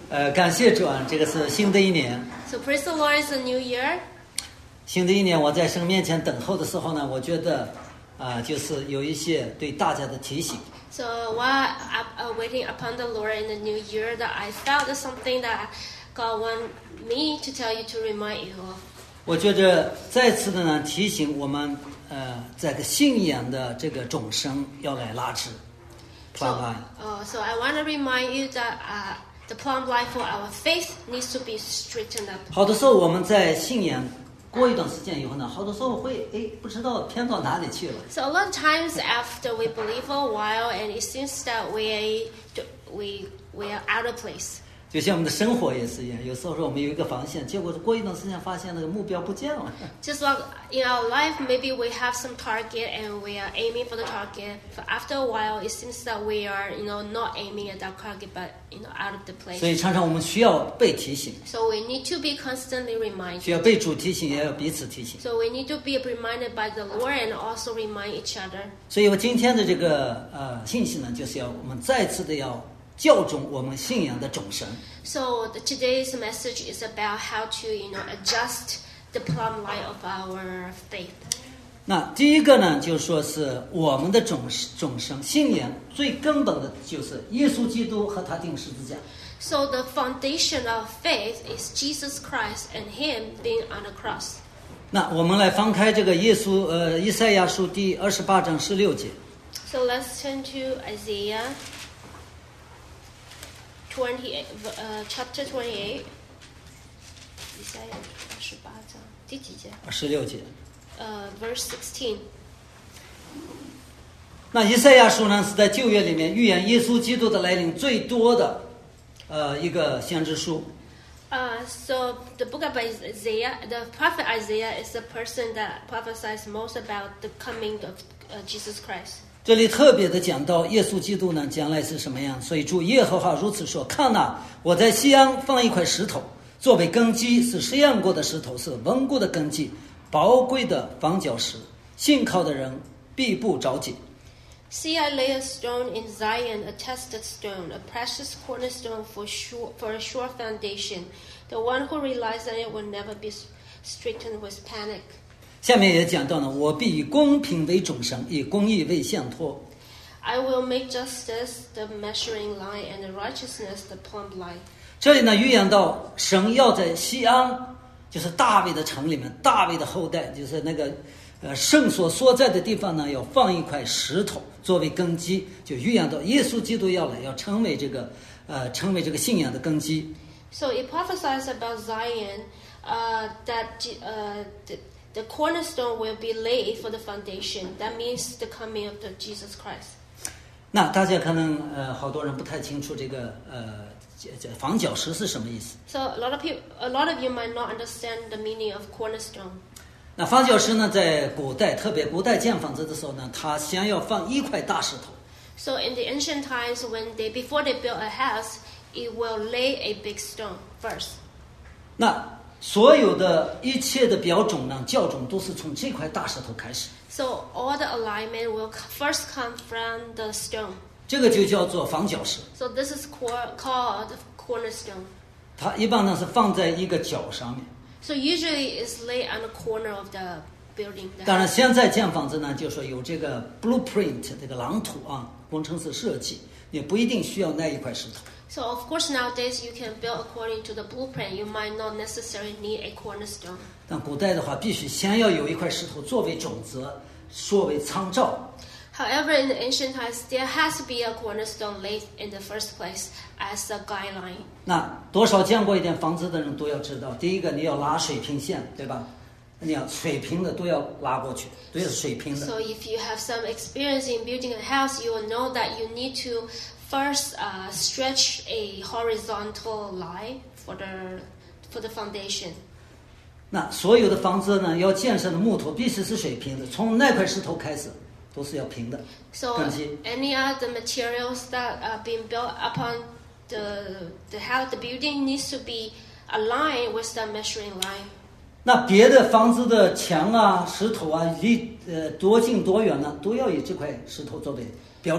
感谢主啊，这个是新的一年。 So praise the Lord, it's a new year. 新的一年，我在神面前等候的时候呢，我觉得就是有一些对大家的提醒。 So while I'm waiting upon the Lord in the new year, that I felt something that God want me to tell you, to remind you of. 我觉着再次的呢提醒我们，这个信仰的这个众生要来拉直。 So I want to remind you that the plumb line for our faith needs to be straightened up. 好多时候我们在信仰过一段时间以后呢，好多时候会不知道偏到哪里去了。 So a lot of times after we believe for a while, and it seems that we are out of place. 就像我们的生活也是一样，有时候我们有一个方向，结果过一段时间发现那个目标不见了。 Just like in our life, maybe we have some target and we are aiming for the target. But after a while, it seems that we are, not aiming at that target, but out of the place. 所以常常我们需要被提醒。 So we need to be constantly reminded. 需要被主提醒，也要彼此提醒。 So we need to be reminded by the Lord and also remind each other. 所以我今天的这个信息呢，就是要我们再次的要校准我们信仰的总绳。 So today's message is about how to, adjust the plumb line of our faith. 那第一个呢，就是说是我们的总绳信仰最根本的就是耶稣基督和他钉十字架。 So the foundation of faith is Jesus Christ and Him being on the cross. 那我们来翻开这个以赛亚书第28章16节。 So let's turn to Isaiah 28, chapter 28. Isaiah 28章第几节 16节。 verse 16. 那以赛亚书呢，是在旧约里面预言耶稣基督的来临最多的一个先知书。 So the book of Isaiah, the prophet Isaiah is the person that prophesies most about the coming of Jesus Christ. 这里特别的讲到耶稣基督呢将来是什么样，所以主耶和华如此说：看哪，我在西安放一块石头，作为根基，是试验过的石头，是稳固的根基，宝贵的房角石，信靠的人必不着急。 See, I lay a stone in Zion, a tested stone, a precious cornerstone for a sure foundation. The one who relies on it will never be stricken with panic. 下面也讲到呢，我必以公平为总绳，以公义为线托。 I will make justice the measuring line and the righteousness the plumb line. 这里呢预言到神要在西安，就是大卫的城里面，大卫的后代，就是那个圣所所在的地方呢，要放一块石头作为根基，就预言到耶稣基督要来，要成为这个信仰的根基。 So it prophesies about Zion that the cornerstone will be laid for the foundation. That means the coming of the Jesus Christ. 那大家可能好多人不太清楚这个房角石是什么意思。 So a lot of you might not understand the meaning of cornerstone. 那房角石呢，在古代，特别古代建房子的时候呢，他想要放一块大石头。 So in the ancient times, before they built a house, it will lay a big stone first. 那所有的一切的标准呢，校准都是从这块大石头开始。 So all the alignment will first come from the stone. 这个就叫做房角石。 So this is called cornerstone. 它一般呢是放在一个角上面。 So usually it's laid on the corner of the building. 当然，现在建房子呢，就说有这个 blueprint 这个蓝图啊，工程师设计，也不一定需要那一块石头。 So of course nowadays you can build according to the blueprint. You might not necessarily need a cornerstone. 但古代的话，必须先要有一块石头作为种子，作为参照。 However, in the ancient times, there has to be a cornerstone laid in the first place as a guideline. 那多少见过一点房子的人都要知道，第一个你要拉水平线，对吧？你要水平的都要拉过去，都是水平的。 So if you have some experience in building a house, you will know that you need to first stretch a horizontal line for the foundation. 那所有的房子呢，要建设的木头必须是水平的，从那块石头开始都是要平的。 So any other materials that are being built upon the house, the building needs to be aligned with the measuring line. 那别的房子的墙啊、石头啊，离多近多远呢，都要以这块石头作为标准。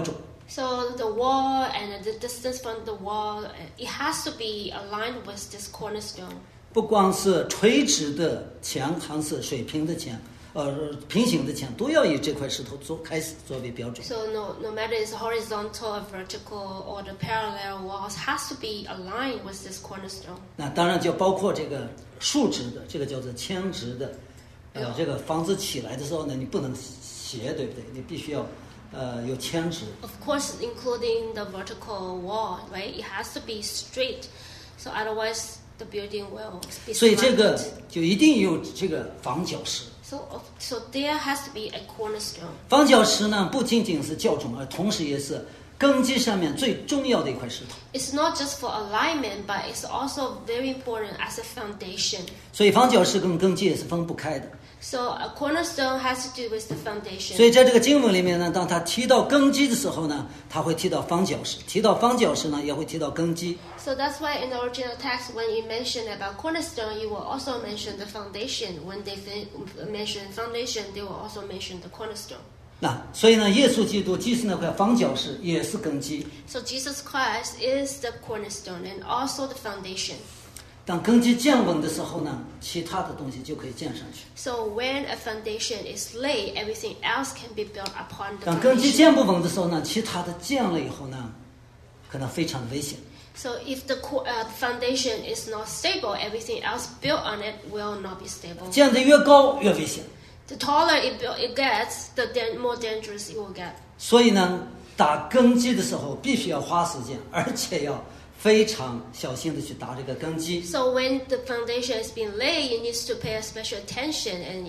So the wall and the distance from the wall, it has to be aligned with this cornerstone. 不光是垂直的墙还是水平的墙，平行的墙，都要以这块石头开始作为标准。 So no matter it's horizontal or vertical or the parallel walls, has to be aligned with this cornerstone. 那当然就包括这个竖直的，这个叫做铅直的。这个房子起来的时候呢，你不能斜，对不对？你必须要有铅直。 Of course, including the vertical wall, right? It has to be straight, so otherwise the building will be 所以这个 slanted. 就一定有这个房角石。 So there has to be a cornerstone. 房角石呢，不仅仅是较重，而同时也是根基上面最重要的一块石头。 It's not just for alignment, but it's also very important as a foundation. 所以房角石跟根基也是分不开的。 So a cornerstone has to do with the foundation. 所以在这个经文里面呢，当他提到根基的时候呢，他会提到方角石；提到方角石呢，也会提到根基。 So that's why in the original text, when you mention about cornerstone, you will also mention the foundation. When they mention foundation, they will also mention the cornerstone. 那所以呢，耶稣基督既是那块方角石，也是根基。 So Jesus Christ is the cornerstone and also the foundation. 当根基建稳的时候呢，其他的东西就可以建上去。 So when a foundation is laid, everything else can be built upon the 当根基 foundation. 建不稳的时候呢，其他的建了以后呢，可能非常危险。 So if the foundation is not stable, everything else built on it will not be stable. 建得越高越危险。 The taller it gets, the more dangerous it will get. 所以呢，打根基的时候必须要花时间，而且要非常小心的去打这个根基。 So when the foundation is being laid, you need to pay a special attention, and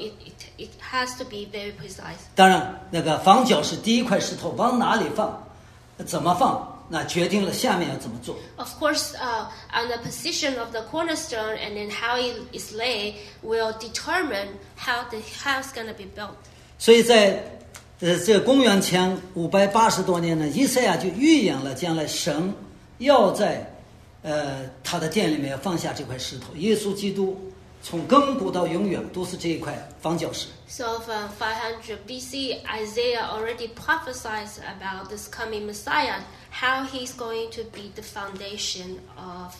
it has to be very precise. 当然，那个房角是第一块石头，往哪里放，怎么放，那决定了下面要怎么做。 Of course, on the position of the cornerstone and then how it is laid will determine how the house gonna be built. 所以在这公元前580多年呢，以赛亚就预言了将来神要在他的殿里面放下这块石头，耶稣基督从亘古到永远都是这一块方角石。 So from 500 BC, Isaiah already prophesies about this coming Messiah, how he's going to be the foundation of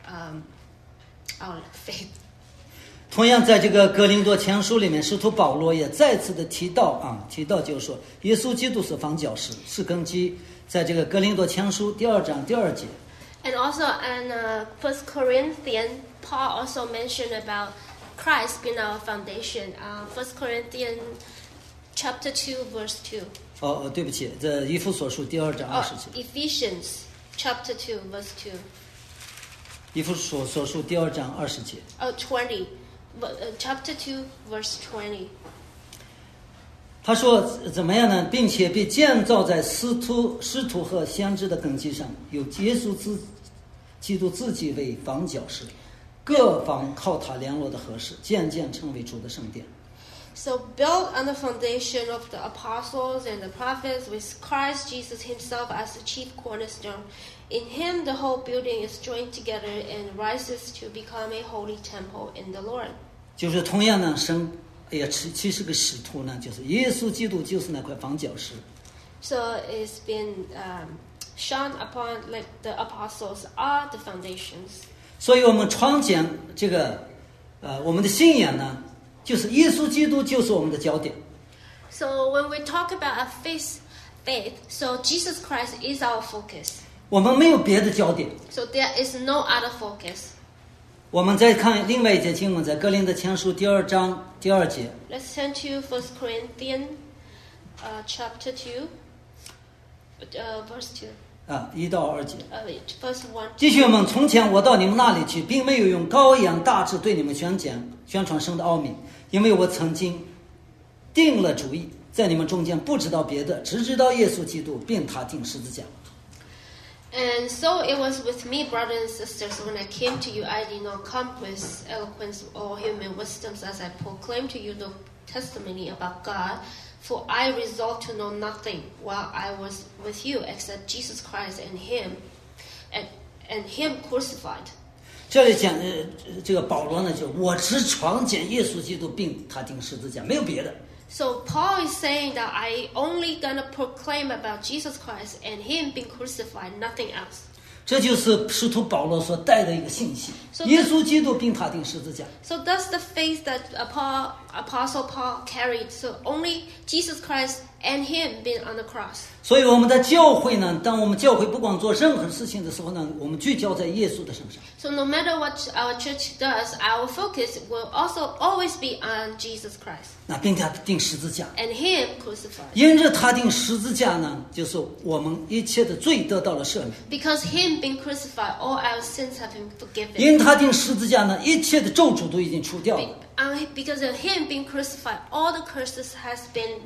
our faith. 同样，在这个格林多前书里面，使徒保罗也再次的提到就是说，耶稣基督是方角石，是根基。在这个格林多前书2章2节。 And also in 1 Corinthians, Paul also mentioned about Christ being our foundation. 1 Corinthians chapter 2, verse 2. 对不起，这以弗所书2章20节。 Ephesians chapter 2, verse 2. 以弗所书2章20节。 20. Chapter 2, verse 20. 他说怎么样呢？并且被建造在使徒和先知的根基上，有耶稣基督自己为房角石，各方靠他联络的合适，渐渐成为主的圣殿。 So built on the foundation of the apostles and the prophets, with Christ Jesus himself as the chief cornerstone. In him the whole building is joined together and rises to become a holy temple in the Lord. 就是同样呢，神也其实个使徒呢，就是耶稣基督就是那块房角石。 So it's been shone upon like the apostles are the foundations. 所以我们创建这个我们的信仰呢，就是耶稣基督就是我们的焦点。 So when we talk about our faith, so Jesus Christ is our focus. 我们没有别的焦点。 So there is no other focus. 我们再看另外一节经文，在哥林多前书2章2节。 Let's turn to 1 Corinthians chapter 2, verse 2. 1到2节。 Verse 1. 弟兄们，从前我到你们那里去，并没有用高扬大志对你们宣传神的奥秘，因为我曾经定了主意，在你们中间不知道别的，只知道耶稣基督，并他钉十字架。 And so it was with me, brothers and sisters, when I came to you, I did not come with eloquence or human wisdoms as I proclaimed to you the testimony about God, for I resolved to know nothing while I was with you except Jesus Christ and Him crucified. 这里讲这个保罗呢，就我只创见耶稣基督并他钉十字架，没有别的。 So Paul is saying that I only gonna proclaim about Jesus Christ and Him being crucified, nothing else. 这就是使徒保罗所带的一个信息。 So 耶稣基督并他钉十字架。 So that's the faith that Apostle Paul carried. So only Jesus Christ and Him being on the cross. 所以我们的教会呢，当我们教会不光做任何事情的时候呢，我们聚焦在耶稣的身上。 So no matter what our church does, our focus will also always be on Jesus Christ 那并他钉十字架， and Him crucified. 因着他钉十字架呢，就是我们一切的罪得到了赦免。 Because Him being crucified, all our sins have been forgiven. 因他钉十字架呢，一切的咒诅都已经除掉了。 Because of Him being crucified, all the curses has been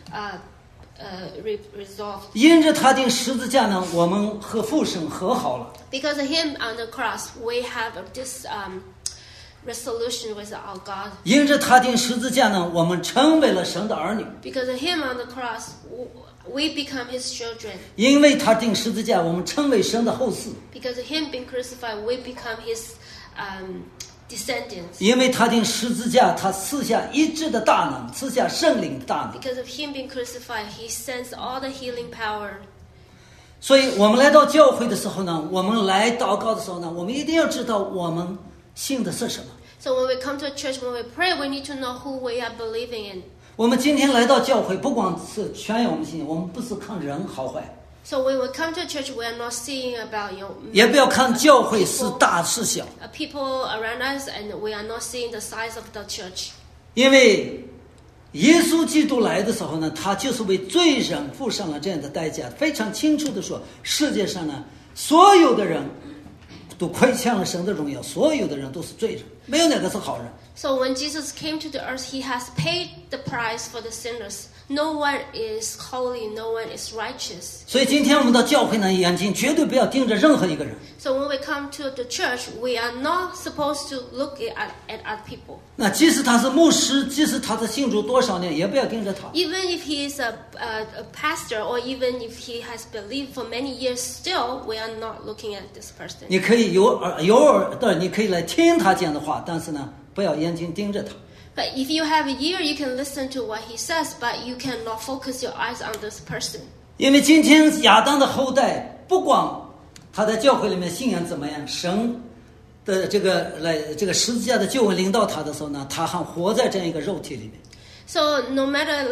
resolved. 因着他钉十字架呢，我们和父神和好了。 Because of Him on the cross, we have this resolution with our God. 因着他钉十字架呢，我们成为了神的儿女。 Because of Him on the cross, we become His children. 因为他钉十字架，我们成为神的后嗣。 Because of Him being crucified, we become His descendants. 因为他钉十字架，他赐下医治的大能，赐下圣灵的大能。 Because of Him being crucified, He sends all the healing power. 所以我们来到教会的时候呢，我们来祷告的时候呢，我们一定要知道我们信的是什么。 So when we come to a church, when we pray, we need to know who we are believing in. 我们今天来到教会，不光是宣扬我们信，我们不是看人好坏， So when we come to a church, we are not seeing about 也不要看教会是大是小， people around us, and we are not seeing the size of the church. 因为耶稣基督来的时候呢，他就是为罪人付上了这样的代价，非常清楚的说，世界上呢，所有的人都亏欠了神的荣耀，所有的人都是罪人，没有哪个是好人。 So when Jesus came to the earth, He has paid the price for the sinners. No one is holy, no one is righteous. 所以今天我们到教会呢，眼睛绝对不要盯着任何一个人。 So when we come to the church, we are not supposed to look at other people. 那即使他是牧师，即使他是信主多少年，也不要盯着他。 Even if he is a pastor, or even if he has believed for many years, still we are not looking at this person. 你可以有耳的，你可以来听他讲的话，但是呢，不要眼睛盯着他。 But if you have a ear, you can listen to what he says, but you cannot focus your eyes on this person. 因为今天亚当的后代，不光他在教会里面信仰怎么样，神的这个十字架的救恩临到他的时候呢，他还活在这样一个肉体里面。 So no matter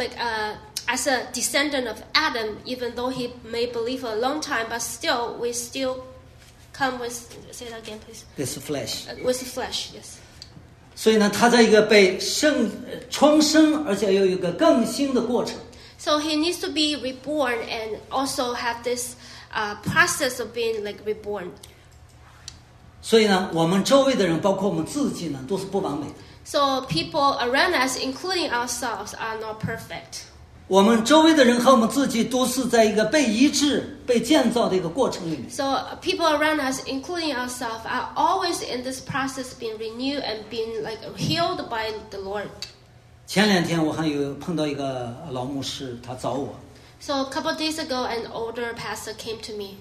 as a descendant of Adam, even though he may believe for a long time, but still we still come with, say that again, please. This flesh. With the flesh, yes. 所以呢，他在一个被重生，而且有一个更新的过程。 So he needs to be reborn and also have this process of being reborn. 所以呢，我们周围的人，包括我们自己呢，都是不完美的。 So people around us, including ourselves, are not perfect. 我们周围的人和我们自己都是在一个被医治、被建造的一个过程里面。 So people around us, including ourselves, are always in this process being renewed and being healed by the Lord. 前2天我还有碰到一个老牧师，他找我， So a couple of days ago, an older pastor came to me,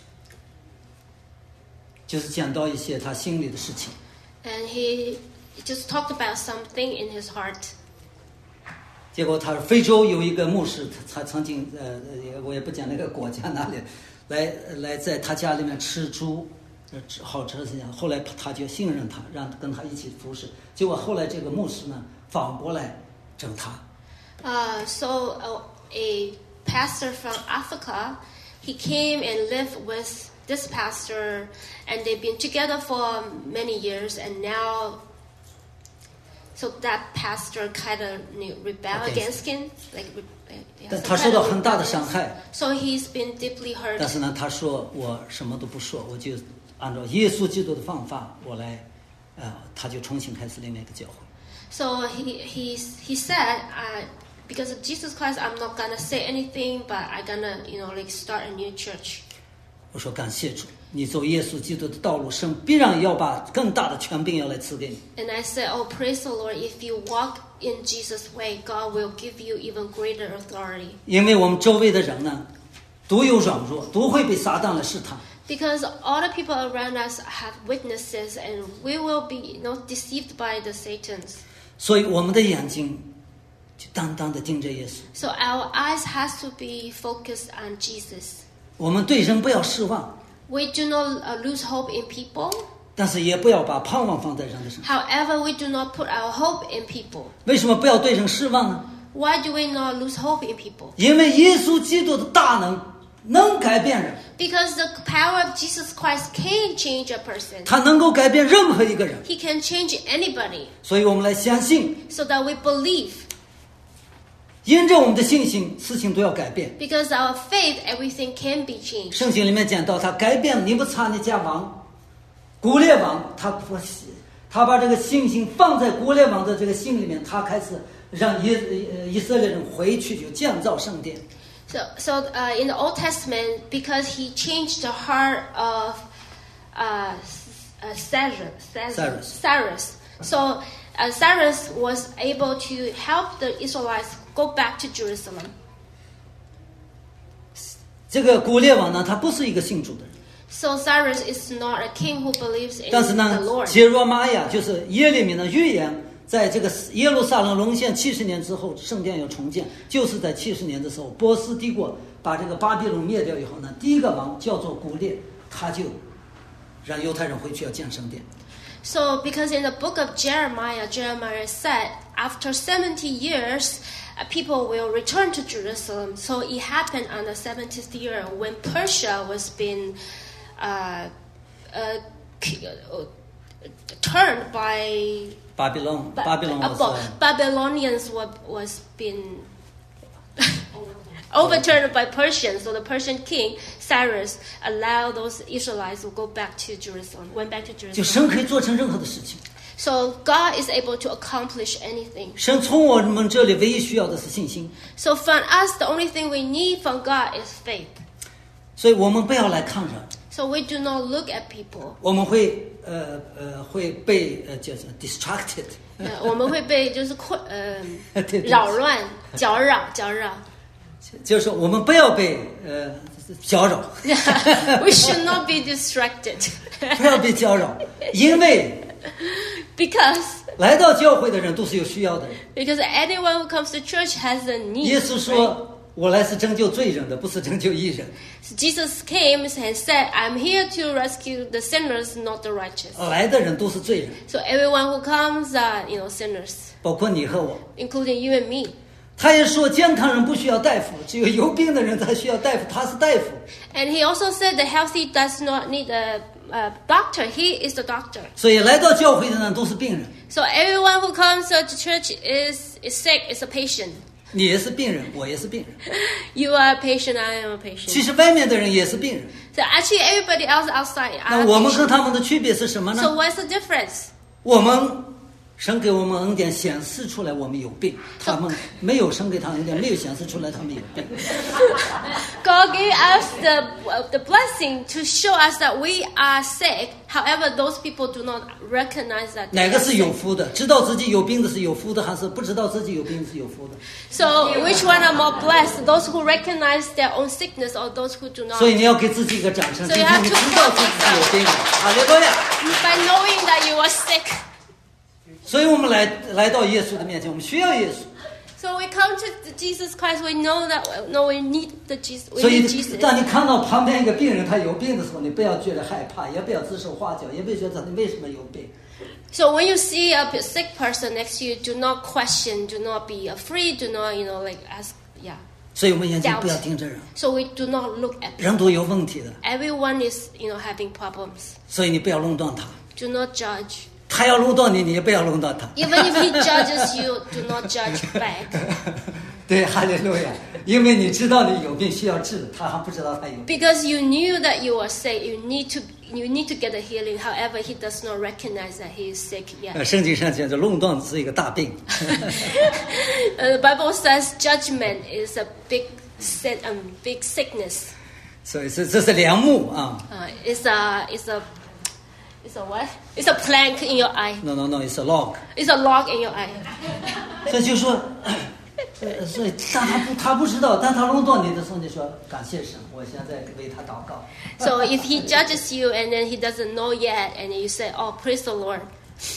就是讲到一些他心里的事情。 and he just talked about something in his heart. 结果他非洲有一个牧师，他曾经我也不讲那个国家哪里，来在他家里面吃猪，好长时间。后来他就信任他，让跟他一起服侍。结果后来这个牧师呢反过来整他。 So a pastor from Africa, he came and lived with this pastor, and they've been together for many years, and now, so that pastor kind of rebelled against him, 但他受到很大的伤害。 So he's been deeply hurt. 但是呢，他说我什么都不说，我就按照耶稣基督的方法，我来，他就重新开始另外一个教会。 So he said, because of Jesus Christ, I'm not gonna say anything, but I'm gonna start a new church. 我说感谢主，你走耶稣基督的道路，神必然要把更大的权柄要来赐给你。 And I said, oh, praise the Lord, if you walk in Jesus' way, God will give you even greater authority. 因为我们周围的人呢，都有软弱，都会被撒旦来试探。 Because all the people around us have weaknesses, and we will be deceived by the Satans. 所以我们的眼睛就单单的盯着耶稣。 So our eyes has to be focused on Jesus. 我们对人不要失望， We do not lose hope in people. 但是也不要把盼望放在人的身上。 However, we do not put our hope in people. 为什么不要对人失望呢？ Why do we not lose hope in people? 因为耶稣基督的大能改变人， Because the power of Jesus Christ can change a person. 他能够改变任何一个人。 He can change anybody. 所以我们来相信， So that we believe. 因着我们的信心，事情都要改变。 Because our faith, everything can be changed. 圣经里面讲到，他改变尼布查尼加王古列王，他把这个信心放在古列王的这个心里面，他开始让以色列人回去就建造圣殿。 So in the Old Testament, because he changed the heart of Cyrus. So Cyrus was able to help the Israelites go back to Jerusalem. 这个古列王呢，他不是一个信主的人， So Cyrus is not a king who believes in 但是 the 呢， Lord. 杰罗玛雅就是耶利米的预言，在这个耶路撒冷沦陷70年之后，圣殿要重建，就是在70年的时候，波斯帝国把这个巴比伦灭掉以后呢，第一个王叫做古列，他就让犹太人回去要建圣殿。 So because in the book of Jeremiah said, after 70 years, people will return to Jerusalem. So it happened on the 70th year when Persia was being turned by 巴比伦 Babylonians was being overturned by Persians. So the Persian king Cyrus allowed those Israelites to go back to Jerusalem. Went back to 就 Jerusalem. 神可以做成任何的事情， So God is able to accomplish anything. 神从我们这里唯一需要的是信心， So from us, the only thing we need from God is faith. 所以我们不要来看人， So we do not look at people. 我们会被叫什么 distracted， 我们会被就是对扰乱、搅扰。 就是我们不要被搅扰， We should not be distracted. 不要被搅扰，因为 Because 来到教会的人都是有需要的人。 anyone who comes to church has a need. 耶稣说：“我来是拯救罪人的，不是拯救义人。” So Jesus came and said, I'm here to rescue the sinners, not the righteous. 来的人都是罪人， So everyone who comes are, sinners, 包括你和我。 including you and me. 他也说，健康人不需要大夫，只有有病的人才需要大夫。他是大夫， And he also said the healthy does not need a doctor. He is the doctor. 所以来到教会的人都是病人。 So everyone who comes to church is sick, is a patient. 你也是病人，我也是病人。 You are a patient, I am a 其 patient. 实外面的人也是病人。 So actually everybody else outside 那 are 我们跟 patients. 他们的区别是什么 So 呢？ what's the difference? 我们神给我们恩典显示出来我们有病，他们没有神给他恩典，没有显示出来他们有病。 God gave us the blessing to show us that we are sick. However, those people do not recognize that. 哪 they 个 are 是有 sick. 福的？知道自己有病的是有福的，还是不知道自己有病是有福的？ So which one are more blessed? Those who recognize their own sickness or those who do not? 所以你要给自己一个掌声， So 今 you 天 have 你 to 知道自己有病了，哈利路亚！ By knowing that you are sick. 所以我们来到耶稣的面前，我们需要耶稣。 So we come to Jesus Christ. We know that we need the Jesus. 所 We 以 need Jesus. 当你看到旁边一个病人他有病的时候，你不要觉得害怕，也不要指手画脚，也不要觉得你为什么有病。 So when you see a sick person next to you, do not question, do not be afraid, do not ask. Yeah. 所以我们眼睛不要盯着人， So we do not look at. 人都有问题的， Everyone is having problems. 所以你不要论断他。 Do not judge. 他要论断你，你也不要论断他。 Even if he judges you, do not judge back. 对，哈利路亚！因为你知道你有病需要治，他还不知道他有病。 Because you knew that you are sick, you need to get a healing. However, he does not recognize that he is sick yet. 圣经上讲，这论断是一个大病。 The Bible says judgment is a big sickness. 所以这是梁木啊。 It's a what? It's a plank in your eye. No, it's a log. It's a log in your eye. 所以就说，所以但他不知道，但他论断你的时候，你说感谢神，我现在为他祷告。 So if he judges you and then he doesn't know yet, and you say, "Oh, praise the Lord,"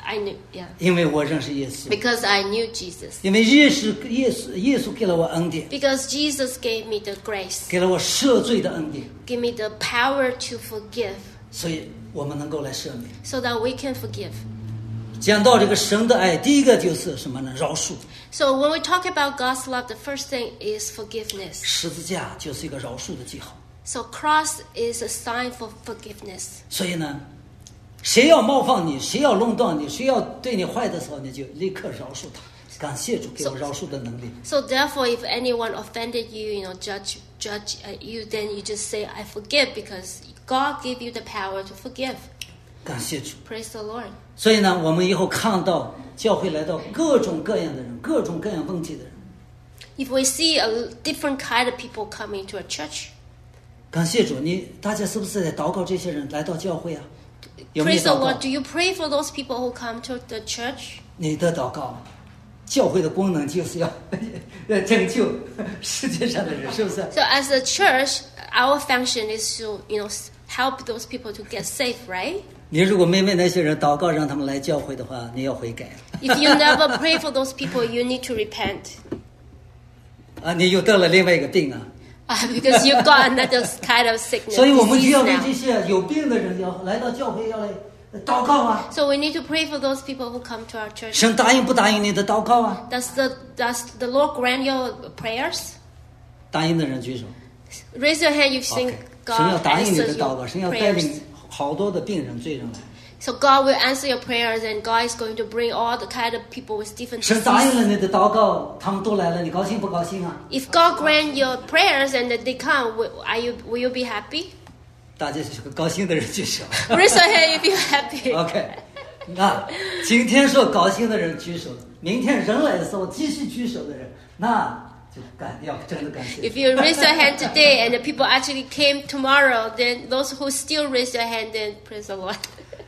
I knew, yeah. 因为我认识耶稣， Because I knew Jesus. 因为耶稣给了我恩典， Because Jesus gave me the grace, 给了我赦罪的恩典， give me the power to forgive, 所以我们能够来赦免。 so that we can forgive. 讲到这个神的爱，第一个就是什么呢？饶恕。 So when we talk about God's love, the first thing is forgiveness. 十字架就是一个饶恕的记号。 So cross is a sign for forgiveness. 所以呢，谁要冒犯你，谁要弄断你，谁要对你坏的时候，你就立刻饶恕他。感谢主给我饶恕的能力。 So therefore, if anyone offended you, judge you, then you just say, I forgive, because God gave you the power to forgive. 感谢主。 Praise the Lord. 所以呢，我们以后看到教会来到各种各样的人，各种各样问题的人， If we see a different kind of people coming to a church, 感谢主，大家是不是在祷告这些人来到教会啊？有没有 praise the 祷告 Lord. Do you pray for those people who come to the church? 你的祷告，教会的功能就是要拯救世界上的人，是不是？ So as a church, our function is to, help those people to get saved, right? 你如果没为那些人祷告，让他们来教会的话，你要悔改 If you never pray for those people, you need to repent. 啊！你又得了另外一个病啊！ Because you got another kind of sickness, 所以我们就 disease 要为 now. 这些有病的人要来到教会，要来祷告啊！ So we need to pray for those people who come to our church. 神答应不答应你的祷告啊？ Does the Lord grant your prayers? 答应的人举手。 Raise your hand. You think OK， 神要 God 答应你的 answers 祷告， your 神要带 prayers. 领好多的病人、罪人来。 So God will answer your prayers, and God is going to bring all the kind of people with different 神答应了 diseases. 你的祷告，他们都来了，你高兴不高兴啊？ If God grant your prayers and that they come, will you be happy? 大家是个高兴的人举手。 Raise your hand if you're happy. OK， 那今天说高兴的人举手，明天人来的时候继续举手的人，那就要真的感谢。 If you raise your hand today and the people actually came tomorrow, then those who still raise their hand, then praise the Lord.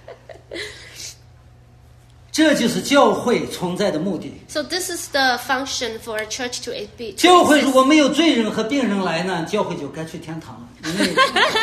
这就是教会存在的目的。 So this is the function for a church to be. 教会如果没有罪人和病人来呢，教会就该去天堂了。因为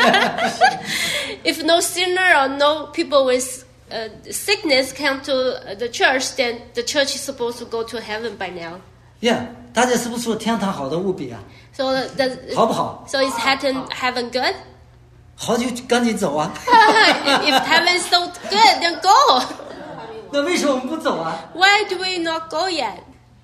If no sinner or no people with sickness come to the church, then the church is supposed to go to heaven by now. 呀，大家是不是说天堂好的无比啊？ So 好不好？ So is heaven good? 好就赶紧走啊！ If heaven is so good, then go. 那为什么我们不走啊 Why do we not go yet?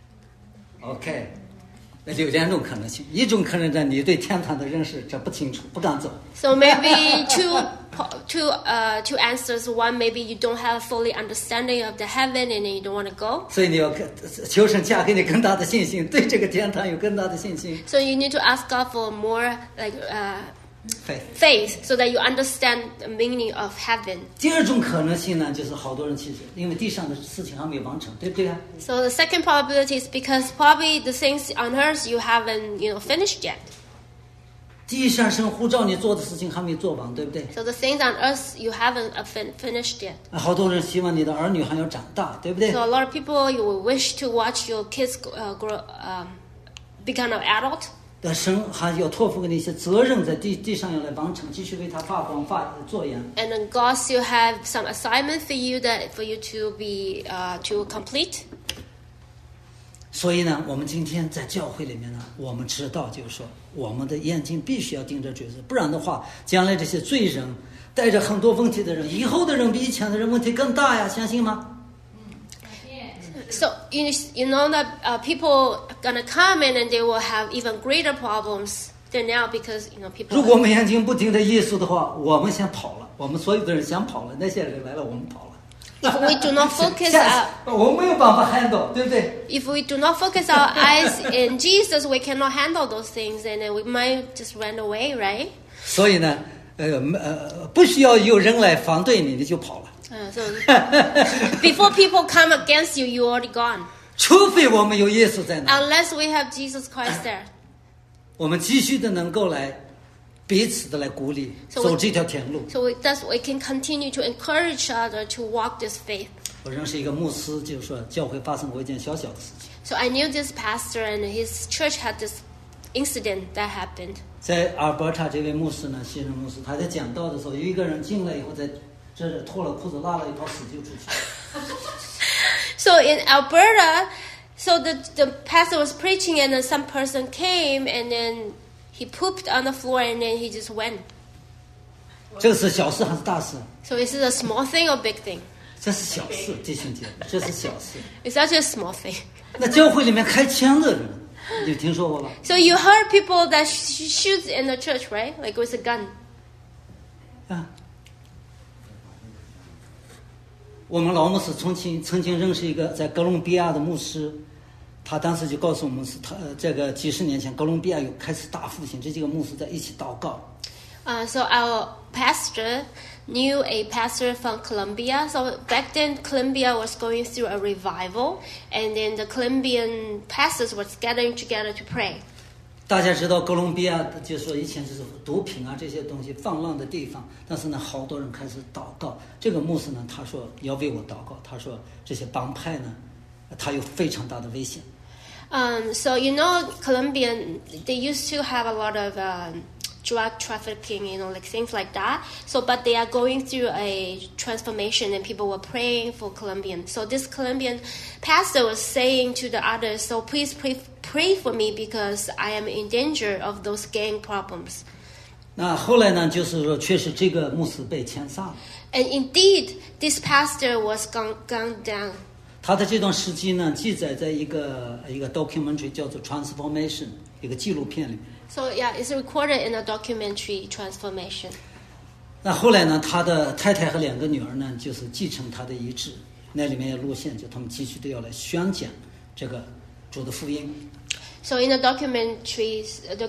？OK， 那就有两种可能性，一种可能呢，你对天堂的认识这不清楚，不敢走。 So maybe two answers. One, maybe you don't have fully understanding of the heaven and then you don't want to go. 所以你要求神加给你更大的信心，对这个天堂有更大的信心。 So you need to ask God for more Faith。 faith so that you understand the meaning of heaven. 第二种可能性呢，就是好多人其实因为地上的事情还没有完成，对不对啊？ So the second probability is because probably the things on earth you haven't, finished yet. 地上神呼召你做的事情还没做完，对不对？ So the things on earth you haven't finished yet. 好多人希望你的儿女还要长大，对不对？ So a lot of people, you will wish to watch your kids grow, become an adult. 但神还要托付给你一些责任，在地上要来完成，继续为他发光做盐。 And then God still have some assignment for you to be to complete. 所以呢，我们今天在教会里面呢，我们知道就是说，我们的眼睛必须要盯着主耶稣，不然的话，将来这些罪人带着很多问题的人，以后的人比以前的人问题更大呀，相信吗？ So you know that people gonna come in and they will have even greater problems than now because people. 如果我们眼睛不盯着耶稣的话，我们先跑了，我们所有的人先跑了，那些人来了，我们跑了。 If we do not focus 下次我们没有办法 handle， 对不对？ if we do not focus our eyes in Jesus, we cannot handle those things, and then we might just run away, right? 所以呢，不需要有人来反对你，你就跑了。 So before people come against you, you already gone. 除非我们有耶稣在那， Unless we have Jesus Christ there. 我们继续的能够来彼此的来鼓励， So 走这条天路。 So thus we can continue to encourage each other to walk this faith. 我认识一个牧师，就是说教会发生过一件小小的事情， So I knew this pastor and his church had this incident that happened. 在阿尔伯塔这位牧师呢，西人牧师，他在讲道的时候，有一个人进来以后，在这脱了裤子，拉了一泡屎就出去。 So in Alberta, so the pastor was preaching, and then some person came, and then he pooped on the floor, and then he just went. 这个是小事还是大事？ So is it a small thing or big thing? 这是小事，弟兄姐妹，这是小事。 It's such a small thing. 那教会里面开枪的人，你听说过吧？ So you heard people that shoots in the church, right? Like with a gun. 啊，我们老牧师曾经认识一个在哥伦比亚的牧师，他当时就告诉我们是他这个几十年前哥伦比亚有开始大复兴，这几个牧师在一起祷告。 So our pastor knew a pastor from Colombia. So back then, Colombia was going through a revival, and then the Colombian pastors were gathering together to pray. 大家知道哥伦比亚就是说以前就是毒品啊这些东西放浪的地方，但是呢，好多人开始祷告。这个牧师呢，他说要为我祷告。他说这些帮派呢，他有非常大的危险。 So you know, Colombian, they used to have a lot of drug trafficking, like things like that. So, but they are going through a transformation, and people were praying for Colombian. So this Colombian pastor was saying to the others, so please pray for me because I am in danger of those gang problems. 那后来呢，就是说确实这个牧师被枪杀了。 And indeed, this pastor was gunned down. 他的这段事迹呢，记载在一个 documentary 叫做 Transformation 一个纪录片里面。 So yeah, it's recorded in a documentary Transformation. 那后来呢，他的太太和2个女儿呢，就是继承他的遗志，那里面有录像，就他们继续都要来宣讲这个主的福音。 So in the documentary,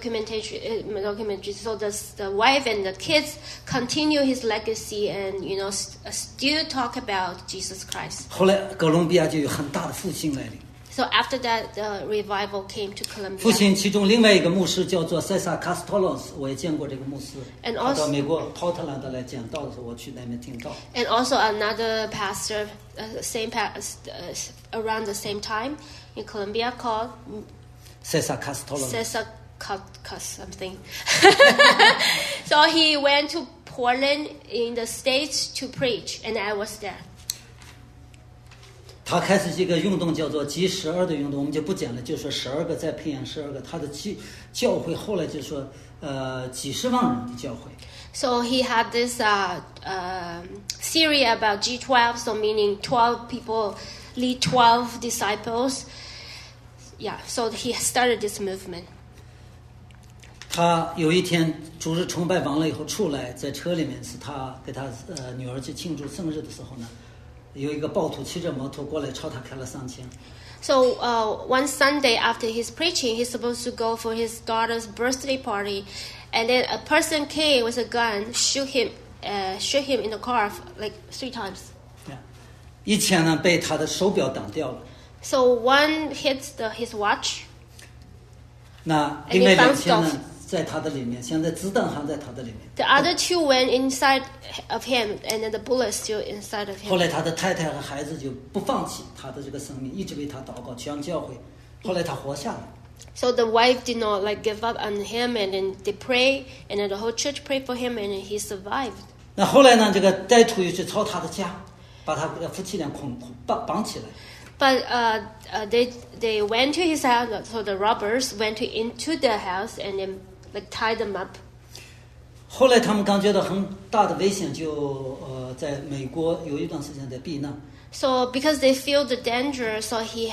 so the wife and the kids continue his legacy, and still talk about Jesus Christ. 后来哥伦比亚就有很大的复兴来临。 So after that, the revival came to 复 Colombia. 兴其中另外一个牧师叫做塞萨卡斯托洛斯，我也见过这个牧师。 And 他 also- 到美国波特兰德来讲道的时候，我去那边听道。 And also another pastor, around the same time in Colombia called 塞萨卡斯托洛斯。 Cesar something. So he went to Portland in the States to preach, and I was there. 他开始这个运动叫做G 12的运动，我们就不讲了，就说12个再培养12个。他的教会后来就说几十万人的教会。 So he had this theory about G12, so meaning 12 people lead 12 disciples. Yeah, so he started this movement. 他有一天主日崇拜完了以后出来，在车里面是他给他女儿去庆祝生日的时候呢，有一个暴徒骑着摩托过来朝他开了3枪。 So one Sunday after his preaching, he's supposed to go for his daughter's birthday party, and then a person came with a gun, shoot him in the car like 3 times. 一枪呢被他的手表挡掉了， So one hits his watch. 那另外2枪呢在他的里面，现在子弹还在他的里面。 The other 2 went inside of him, and then the bullet still inside of 后 him. 来他的太太和孩子就不放弃他的这个生命，一直为他祷告，全教会。后来他活下来。 So the wife did not give up on him, and then they pray, and then the whole church prayed for him, and then he survived. 那后来呢，这个歹徒又去抄他的家，把他夫妻俩绑起来。 But they went to his house, so the robbers went into their house and then tied them up. 后来他们感觉到很大的危险，就在美国有一段时间在避难。 So because they feel the danger, so he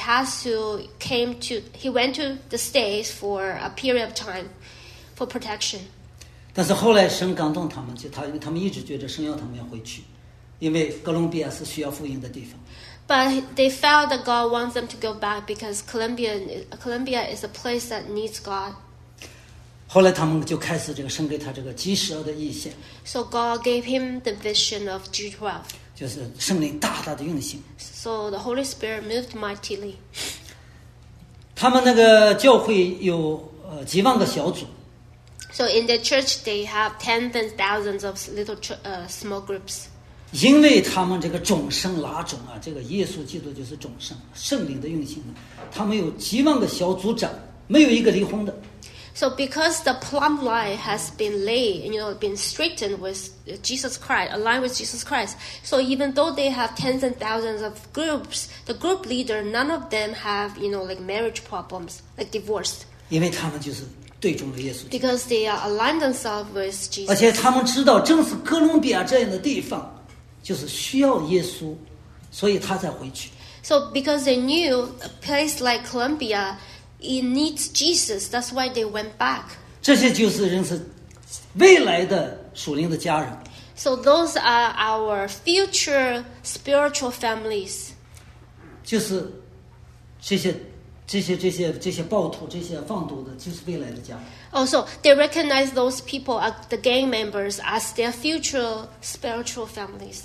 went to the States for a period of time for protection. 但是后来神感动他们，他们一直觉得神要他们要回去，因为哥伦比亚是需要福音的地方。 But they felt that God wants them to go back because Colombia is a place that needs God. 后来他们就开始神给他这个G 12的意象， So God gave him the vision of G12. 就是圣灵大大的运行。 So the Holy Spirit moved mightily. 他们那个教会有几万个小组， So in the church, they have tens and thousands of little small groups. 因为他们这个种生拉种啊，这个耶稣基督就是种生，圣灵的运行呢，他们有几万个小组长，没有一个离婚的。 So because the plumb line has been laid, been straightened with Jesus Christ, aligned with Jesus Christ. So even though they have tens and thousands of groups, the group leader, none of them have, like marriage problems, like divorce. 因为他们就是对中了耶稣。 Because they are aligned themselves with 而 Jesus. 且他们知道，正是哥伦比亚这样的地方，就是需要耶稣，所以他才回去。 So because they knew a place like Colombia, it needs Jesus. That's why they went back. 这些就是认识未来的属灵的家人。 So those are our future spiritual families. 就是这些暴徒、这些放毒的，就是未来的家人。 Also, they recognize those people, the gang members, as their future spiritual families.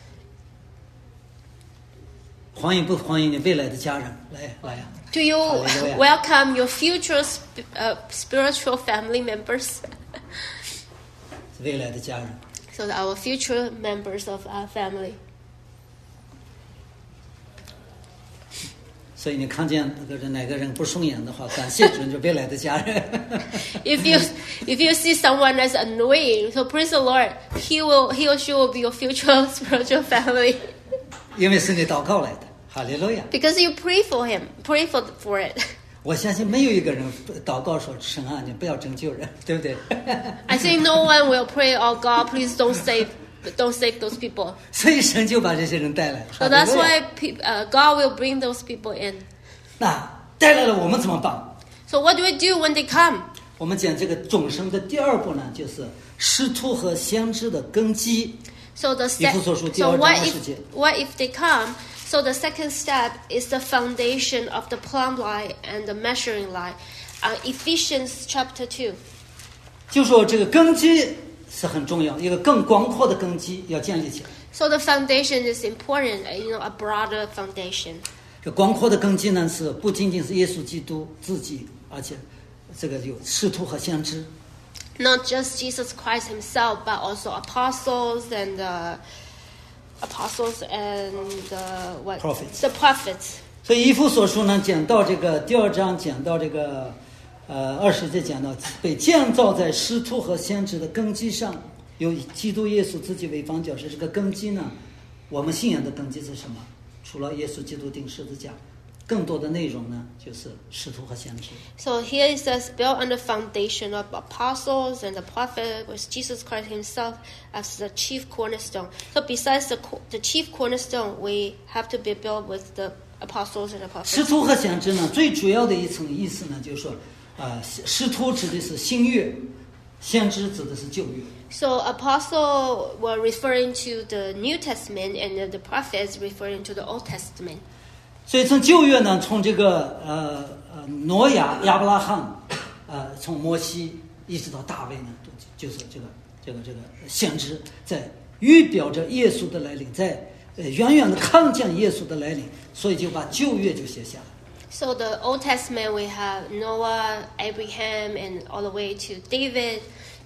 欢迎不欢迎你未来的家人？来呀！ Do you Hallelujah. welcome your future spiritual family members? 未来的家人。 So our future members of our family. 所以你看见哪个人不顺眼的话，感谢主，就未来的家人。 If you see someone as annoying, so praise the Lord, he or she will be your future spiritual family. 因为是你祷告来的，哈利路亚！ Because you pray for him, pray for it. 我相信没有一个人祷告说神啊，你不要拯救人，对不对？ I think no one will pray, oh God, please don't save those people. 所以神就把这些人带来了。 So 哈利 that's 路亚 why God will bring those people in. 那带来了我们怎么办？ So what do we do when they come? 我们讲这个种生的第二步呢，就是师徒和先知的根基。 So the 以弗所书第二章20节。 what if they come? So the second step is the foundation of the plumb line and the measuring line. Ephesians chapter 2. 就说这个根基是很重要，一个更广阔的根基要建立起来。 So the foundation is important, a broader foundation. 这广阔的根基呢，是不仅仅是耶稣基督自己，而且这个有师徒和先知。 Not just Jesus Christ himself, but also apostles and what? Prophets. The prophets. 所以以弗所书呢，讲到这个第二章，讲到这个20节，讲到被建造在师徒和先知的根基上，有基督耶稣自己为房角石。这个根基呢，我们信仰的根基是什么？除了耶稣基督钉十字架，更多的内容呢，就是师徒和先知。 So here it says, built on the foundation of apostles and the prophet with Jesus Christ himself as the chief cornerstone. So besides the chief cornerstone, we have to be built with the apostles and the 师 prophets. 徒和先知呢，最主要的一层意思呢，就是说，师徒指的是新约，先知指的是旧约。 So apostle were referring to the New Testament and the prophets referring to the Old Testament. 所以从旧约呢，从这个挪亚、亚伯拉罕，从摩西一直到大卫呢，就是这个先知，在预表着耶稣的来临，在远远的看见耶稣的来临，所以就把旧约就写下来。 So the Old Testament we have Noah, Abraham, and all the way to David.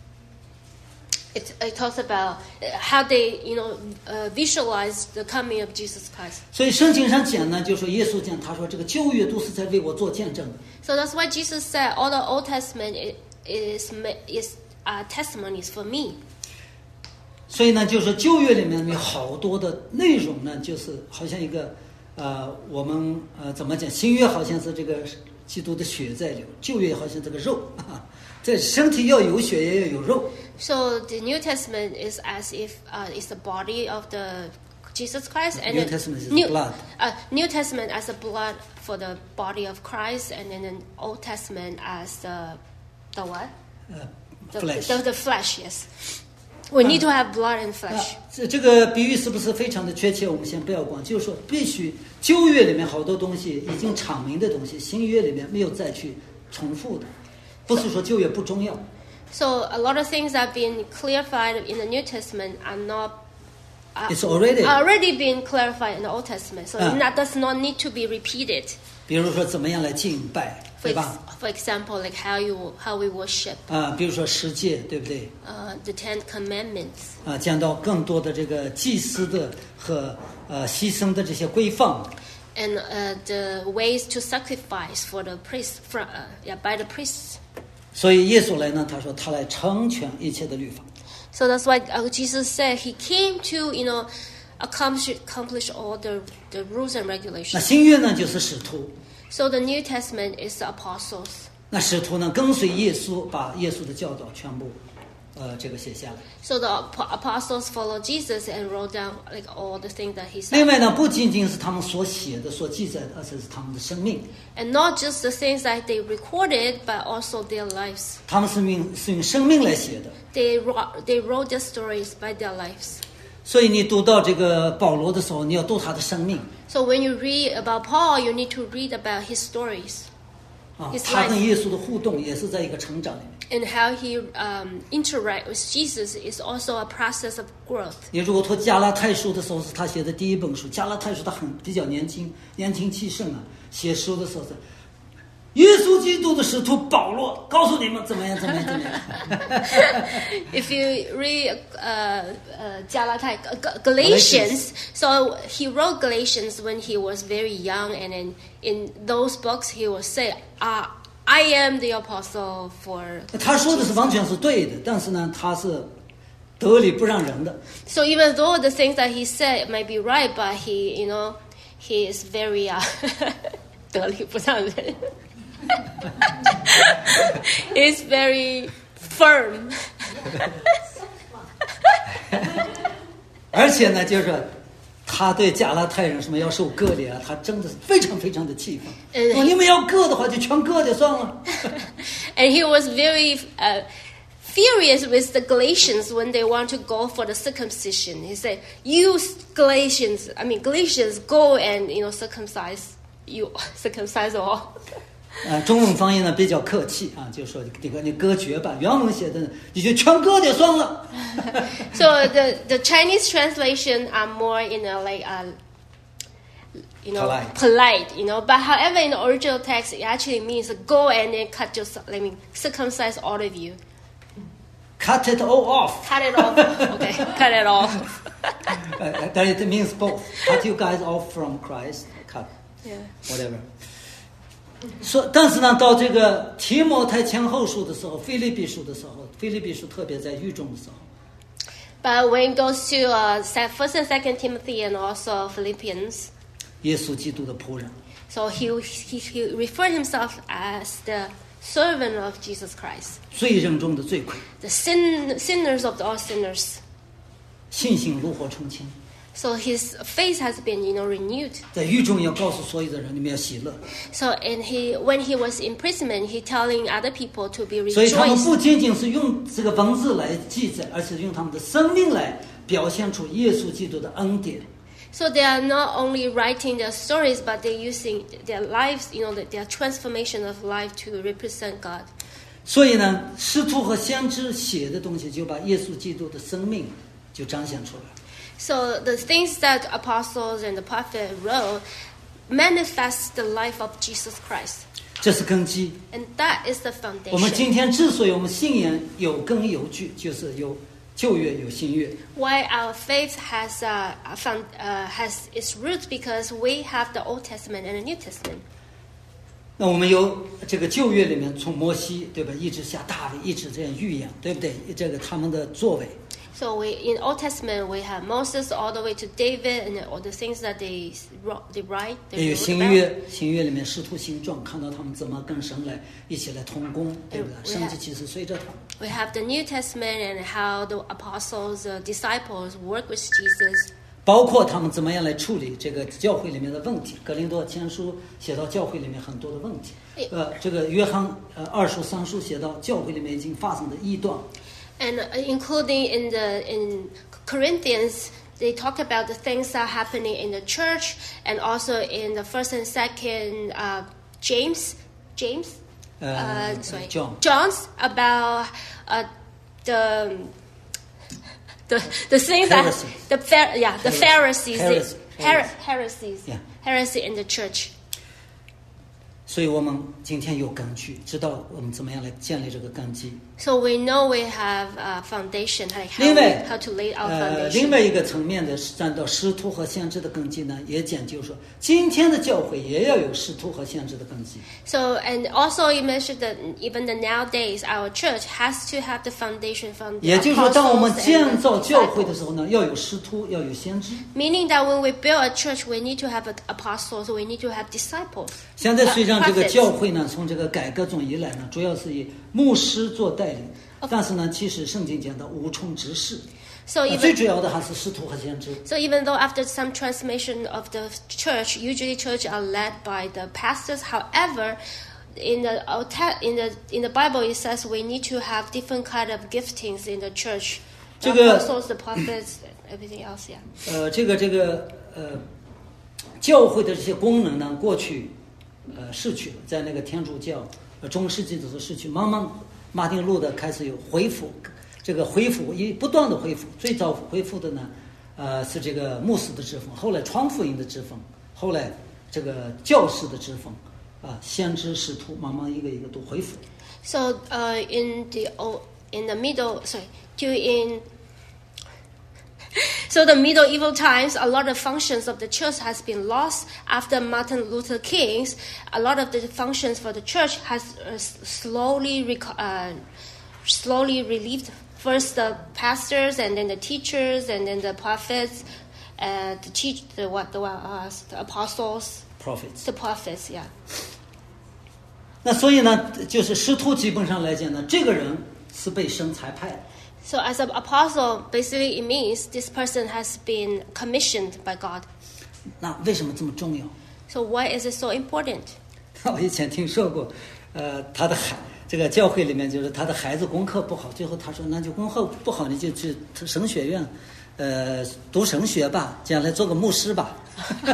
It talks about how they, visualize the coming of Jesus Christ. 所以圣经上讲呢，就说耶稣讲，他说这个旧约都是在为我做见证的。 So that's why Jesus said all the Old Testament is testimonies for me. 所以呢，就是旧约里面有好多的内容呢，就是好像一个我们怎么讲？新约好像是这个基督的血在流，旧约好像这个肉，这身体要有血也要有肉。 So the New Testament is as if it's the body of the Jesus Christ, and New then Testament is the blood. New Testament as the blood for the body of Christ, and then the Old Testament as the what? Flesh. The flesh. Yes, we need to have blood and flesh. 这个比喻是不是非常的确切？我们先不要管，就是说，必须旧约里面好多东西已经阐明的东西，新约里面没有再去重复的，不是说旧约不重要。 So a lot of things that have been clarified in the New Testament are not. It's already been clarified in the Old Testament, so that does not need to be repeated. 比如说怎么样来敬拜，对吧？ For example, like how we worship. 比如说十诫，对不对？ The Ten Commandments. 讲到更多的这个祭司的和牺牲的这些规范。 And the ways to sacrifice for the priests, by the priests. 所以耶稣来呢，他说他来成全一切的律法。 So that's why Jesus said he came to, accomplish all the rules and 那 regulations. 新约呢就是使徒， So the New Testament is the apostles. 那使徒呢跟随耶稣，把耶稣的教导全部这个写下来。 So the apostles followed Jesus and wrote down like all the things that he 另 said. 外呢，不仅仅是他们所写的、所记载的，而且是他们的生命。 And not just the things that they recorded, but also their lives. 他们是用生命来写的。 They wrote their stories by their lives. 所以你读到这个保罗的时候，你要读他的生命 So when you read about Paul, you need to read about his stories 啊 His， 他跟 life. 耶稣的互动也是在一个成长里面。 and how he interact with Jesus is also a process of growth. 你如果读加拉太书的时候，是他写的第一本书。加拉太书他比较年轻气盛啊，写书的时候是耶稣基督的使徒保罗告诉你们怎么样。 If you read Galatians, so he wrote Galatians when he was very young, and then in those books he will say, I am the apostle for... 他说的是完全是对的，但是呢，他是得理不让人的。 So even though the things that he said might be right, but he is very 得理不让人 He's very firm. 而且呢，就是他对加拉太人什么要受割礼啊，他真的是非常非常的气愤。说你们要割的话，就全割掉算了。 And he was very furious with the Galatians when they want to go for the circumcision. He said, "You Galatians, go and circumcise all." 中文翻译呢比较客气啊，就说你割绝吧。原文写的你就全割掉算了。 So the Chinese translation are more polite, But however, in the original text, it actually means go and then circumcise all of you. Cut it all off. Cut it off. Okay, cut it off. That it means both. Cut you guys off from Christ. Cut. Yeah. Whatever. 但是呢，到这个提摩太前后书的时候，腓立比书的时候，腓立比书特别在狱中的时候。 But when it goes to 1st and 2nd Timothy and also Philippians, 耶稣基督的仆人， so he referred himself as the servant of Jesus Christ, 罪人中的罪魁， the sinners of all sinners. 信心炉火纯青， So his faith has been, renewed. 在狱中要告诉所有的人，你们要喜乐。 So when he was in prison, he telling other people to be 所以他们 rejoiced. 不仅仅是用这个文字来记载，而是用他们的生命来表现出耶稣基督的恩典。 So they are not only writing their stories, but they're using their lives, their transformation of life to represent God. 所以呢，使徒和先知写的东西，就把耶稣基督的生命就彰显出来。 So the things that apostles and the prophet wrote manifest the life of Jesus Christ. 这是根基。 And that is the 我们 foundation. 今天之所以我们信仰有根有据，就是有旧约有新约。 Why our faith has its roots, because we have the Old Testament and the New Testament. 那我们有这个旧约里面，从摩西对吧，一直下大卫，一直这样预言，对不对？这个他们的作为。 So in Old Testament we have Moses all the way to David and all the things that they write. 也有 They 新 wrote 约 about.， 新约里面使徒行传，看到他们怎么跟神来一起来同工，对不对？神迹其实随着他们。 We have the New Testament and how the apostles, disciples work with Jesus. 包括他们怎么样来处理这个教会里面的问题。格林多前书写到教会里面很多的问题，这个约翰2书3书写到教会里面已经发生的异端。 And including in Corinthians, they talk about the things that are happening in the church, and also in the 1st and 2nd James, John's about the things that the Pharisees, heresy in the church. 所以我们今天有根据，知道我们怎么样来建立这个根基。 So we know we have a foundation, like 另外 how to lay our 另 foundation. 外一个层面的站到使徒和先知的根基呢，也讲究说，今天的教会也要有使徒和先知的根基。 So, and also you mentioned that even the nowadays our church has to have the foundation from the 也就是说，当我们 apostles 建 and 造 the 教会的时 disciples. 候呢，要有使徒，要有先知。 Meaning that when we build a church, we need to have apostles, we need to have disciples. 现在虽然这个 prophets. 教会呢，从这个改革中以来呢，主要是以牧师做带领，但是呢，其实圣经讲的无从执事， So 最 even 主要的还是使徒和先知。 so even though after some transformation of the church, usually church are led by the pastors. However, in the Bible it says we need to have different kind of giftings in the church. The 这个 apostles, the prophets, everything else. Yeah. 教会的这些功能呢，过去逝去了，在那个天主教中世纪的时候逝去，慢慢马丁路德开始有恢复，这个恢复不断的恢复，最早恢复的呢，是这个牧师的职分，后来传福音的职分，后来这个教士的职分，先知使徒慢慢一个一个都恢复。 So in the middle, sorry, during so the medieval times, a lot of functions of the church has been lost. After Martin Luther King's, a lot of the functions for the church has slowly relieved. First the pastors, and then the teachers, and then the prophets, the apostles, prophets。 the prophets. Yeah. 那所以呢，就是使徒基本上来讲呢，这个人是被神差派的。 So as an apostle, basically it means this person has been commissioned by God. 那为什么这么重要？ So why is it so important? 我以前听说过，他的这个教会里面就是他的孩子功课不好，最后他说那就功课不好你就去神学院，读神学吧，将来做个牧师吧。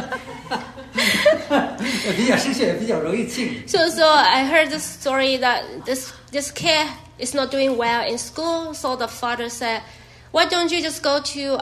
比较神学比较容易进。 So I heard the story that this kid is not doing well in school. So the father said, "Why don't you just go to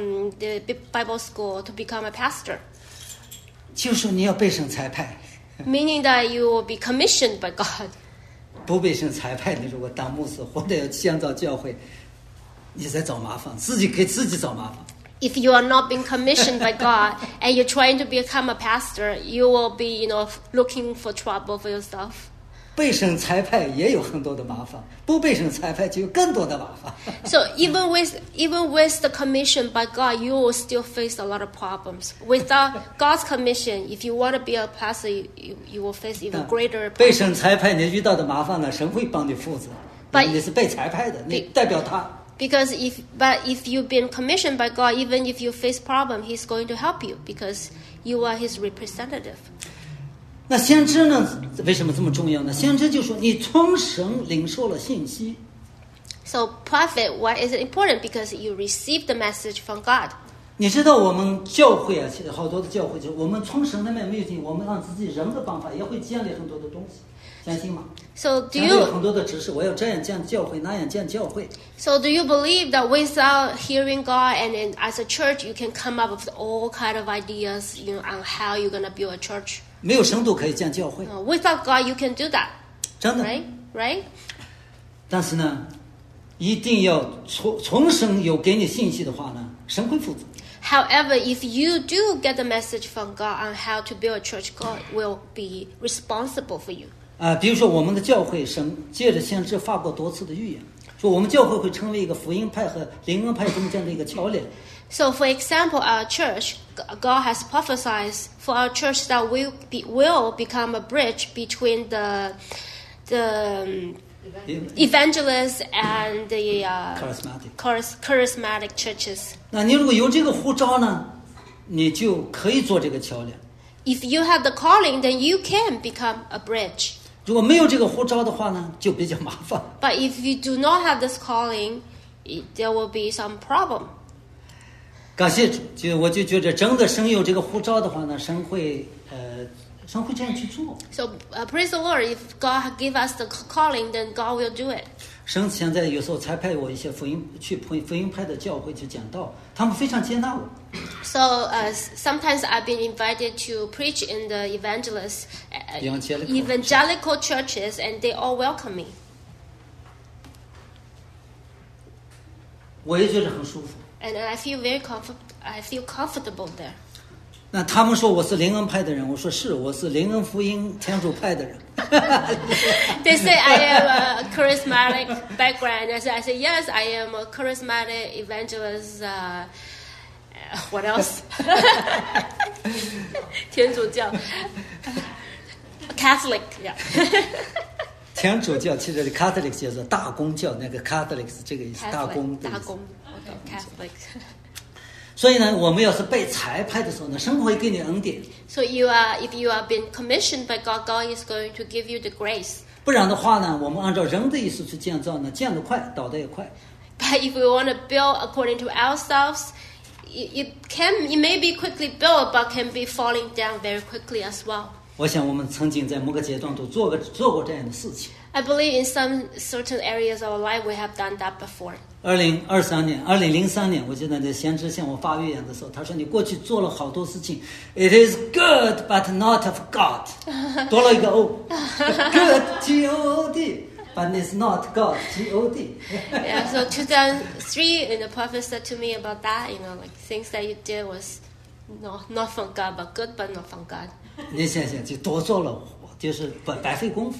the Bible school to become a pastor?" 就说你要被神差派， Meaning that you will be commissioned by God. 不被神差派，你如果当牧师或者要建造教会，你在找麻烦，自己给自己找麻烦。 If you are not being commissioned by God and you're trying to become a pastor, you will be, looking for trouble for yourself. 被神差派也有很多的麻烦，不被神差派就有更多的麻烦。 So even with the commission by God, you will still face a lot of problems. Without God's commission, if you want to be a pastor, you will face even greater 被 problems. 神差派，你遇到的麻烦呢，神会帮你负责。 But- 你是被差派的，你代表他。 Because if you've been commissioned by God, even if you face problem, He's going to help you because you are His representative. 那先知呢？为什么这么重要呢？先知就说你从神领受了信息， So prophet, why is it important? Because you receive the message from God. 你知道我们教会啊，其实好多的教会，就是我们从神那边没有进，我们按自己人的办法也会建立很多的东西，相信吗？ So do 现在有 you 很多的指示，我要这样建教会，那样建教会。 So do you believe that without hearing God and then as a church you can come up with all kind of ideas, on how you're gonna build a church? 没有深度可以建教会， Without God you can do that, 真的。 right? 但是呢，一定要从神有给你信息的话呢，神会负责。 However, if you do get the message from God on how to build a church, God will be responsible for you. 比如说我们的教会，神借着先知发过多次的预言，说我们教会会成为一个福音派和灵恩派中间的一个桥梁。 So, for example, our church, God has prophesied for our church that will become a bridge between the evangelists and the charismatic churches. 那你如果有这个呼召呢，你就可以做这个桥梁。 If you have the calling, then you can become a bridge. 如果没有这个呼召的话呢，就比较麻烦。 But if you do not have this calling, there will be some problem. 感谢主，我就觉得真的神有这个呼召的话呢，神会这样去做。 So praise the Lord. If God give us the calling, then God will do it. 神现在有时候才派我一些福音派的教会去讲道，他们非常接纳我。 So sometimes I've been invited to preach in the evangelical churches, and they all welcome me. 我也觉得很舒服。 And I feel I feel comfortable there. 那他们说我是灵恩派的人，我说是，我是灵恩福音天主派的人。 They say I am a charismatic background. I say yes, I am a charismatic evangelist. What else? 天主教 Catholic, yeah. 天主教其实 Catholic 叫做大公教，那个 Catholic 是这个意思，大公的意思。 大公 okay, Catholic. 所以呢，我们要是被裁派的时候呢，神会给你恩典。 So if you are being commissioned by God, God is going to give you the grace. 不然的话呢，我们按照人的意思去建造呢，建得快，倒得也快。 But if we want to build according to ourselves, it may be quickly built, but can be falling down very quickly as well. 我想我们曾经在某个阶段都做过这样的事情。 I believe in some certain areas of our life we have done that before. 2003年，我记得那先知向我发预言的时候，他说：“你过去做了好多事情 ，It is good but not of God。”多了一个 O，Good G-O-O-D，but it's not God G-O-D。 Yeah, so 2003, and the prophet said to me about that, like things that you did was not from God, but good, but not from God. 你想想，就多做了，就是白费功夫。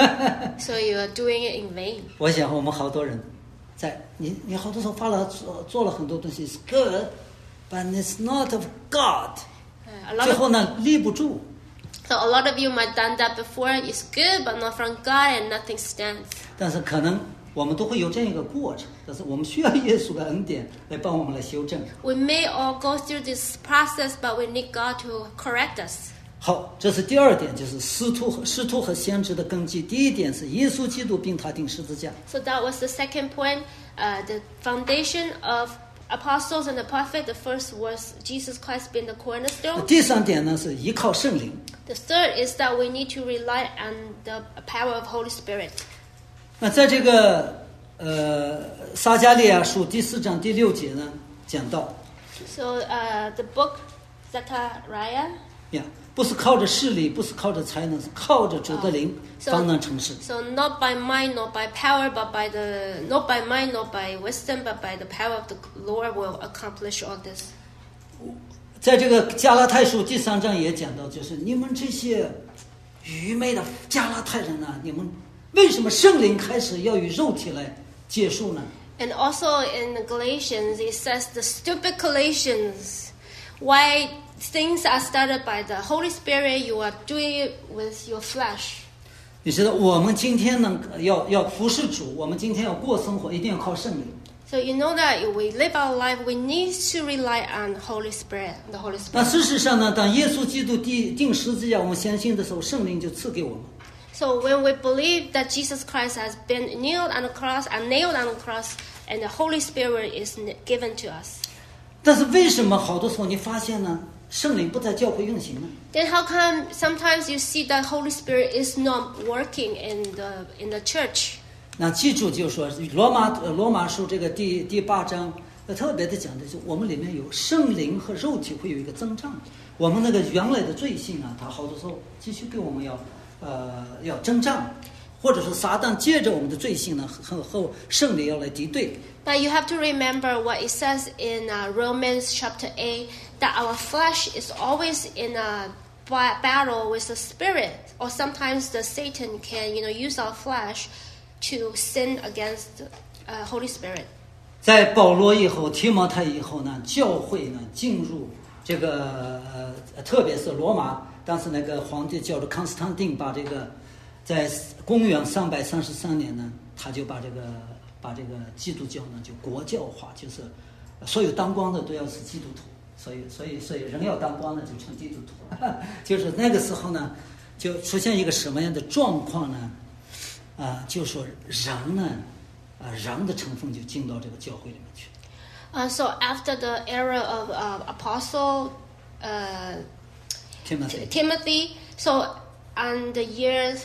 So you are doing it in vain. 我想我们好多人，你好多时候做了很多东西是 good, but it's not of God。 最后呢，立不住。 So a lot of you might have done that before. It's good, but not from God, and nothing stands. 但是可能我们都会有这样一个过程，但是我们需要耶稣的恩典来帮我们来修正。 We may all go through this process, but we need God to correct us. 好，这是第二点，就是使徒和先知的根基。第一点是耶稣基督并他钉十字架。 So that was the second point, the foundation of apostles and the prophet. The first was Jesus Christ being the cornerstone. 第三点呢是依靠圣灵。 The third is that we need to rely on the power of Holy Spirit. 那在这个撒迦利亚书第4章第6节呢讲到， So the book Zechariah. 不是靠着势力，不是靠着才能，是靠着主的灵方能成事。 So not by might, not by power, but not by might, not by wisdom, but by the power of the Lord will accomplish all this. 在这个加拉太书第3章也讲到，就是你们这些愚昧的加拉太人啊，你们为什么圣灵开始要与肉体来结束呢？ And also in Galatians, it says, the stupid Galatians, why things are started by the Holy Spirit, you are doing it with your flesh. 你知道，我们今天呢要服侍主，我们今天要过生活，一定要靠圣灵。 So you know that if we live our life, we need to rely on Holy Spirit, the Holy 那 Spirit. 事实上呢，当耶稣基督钉十字架，我们相信的时候，圣灵就赐给我们。 So when we believe that Jesus Christ has been nailed on the cross, and the Holy Spirit is given to us. 但是为什么好多时候你发现呢，圣灵不在教会运行呢？ Then how come sometimes you see that Holy Spirit is not working in the church? 那记住，就说罗马书这个第8章，特别的讲的是我们里面有圣灵和肉体会有一个增长。我们那个原来的罪性啊，它好多时候继续给我们要增长，或者说撒旦借着我们的罪性呢和圣灵要来敌对。 But you have to remember what it says in Romans chapter 8, that our flesh is always in a battle with the spirit, or sometimes the Satan can, use our flesh to sin against Holy Spirit. 在保罗以后、提摩太以后呢，教会呢进入这个特别是罗马，当时那个皇帝叫做康斯坦丁，把这个在公元333年呢，他就把这个基督教呢就国教化，就是所有当官的都要是基督徒，所以人要当官呢就成基督徒。就是那个时候呢，就出现一个什么样的状况呢？就说人呢，人的成分就进到这个教会里面去。 So after the era of Apostle Timothy, so on the year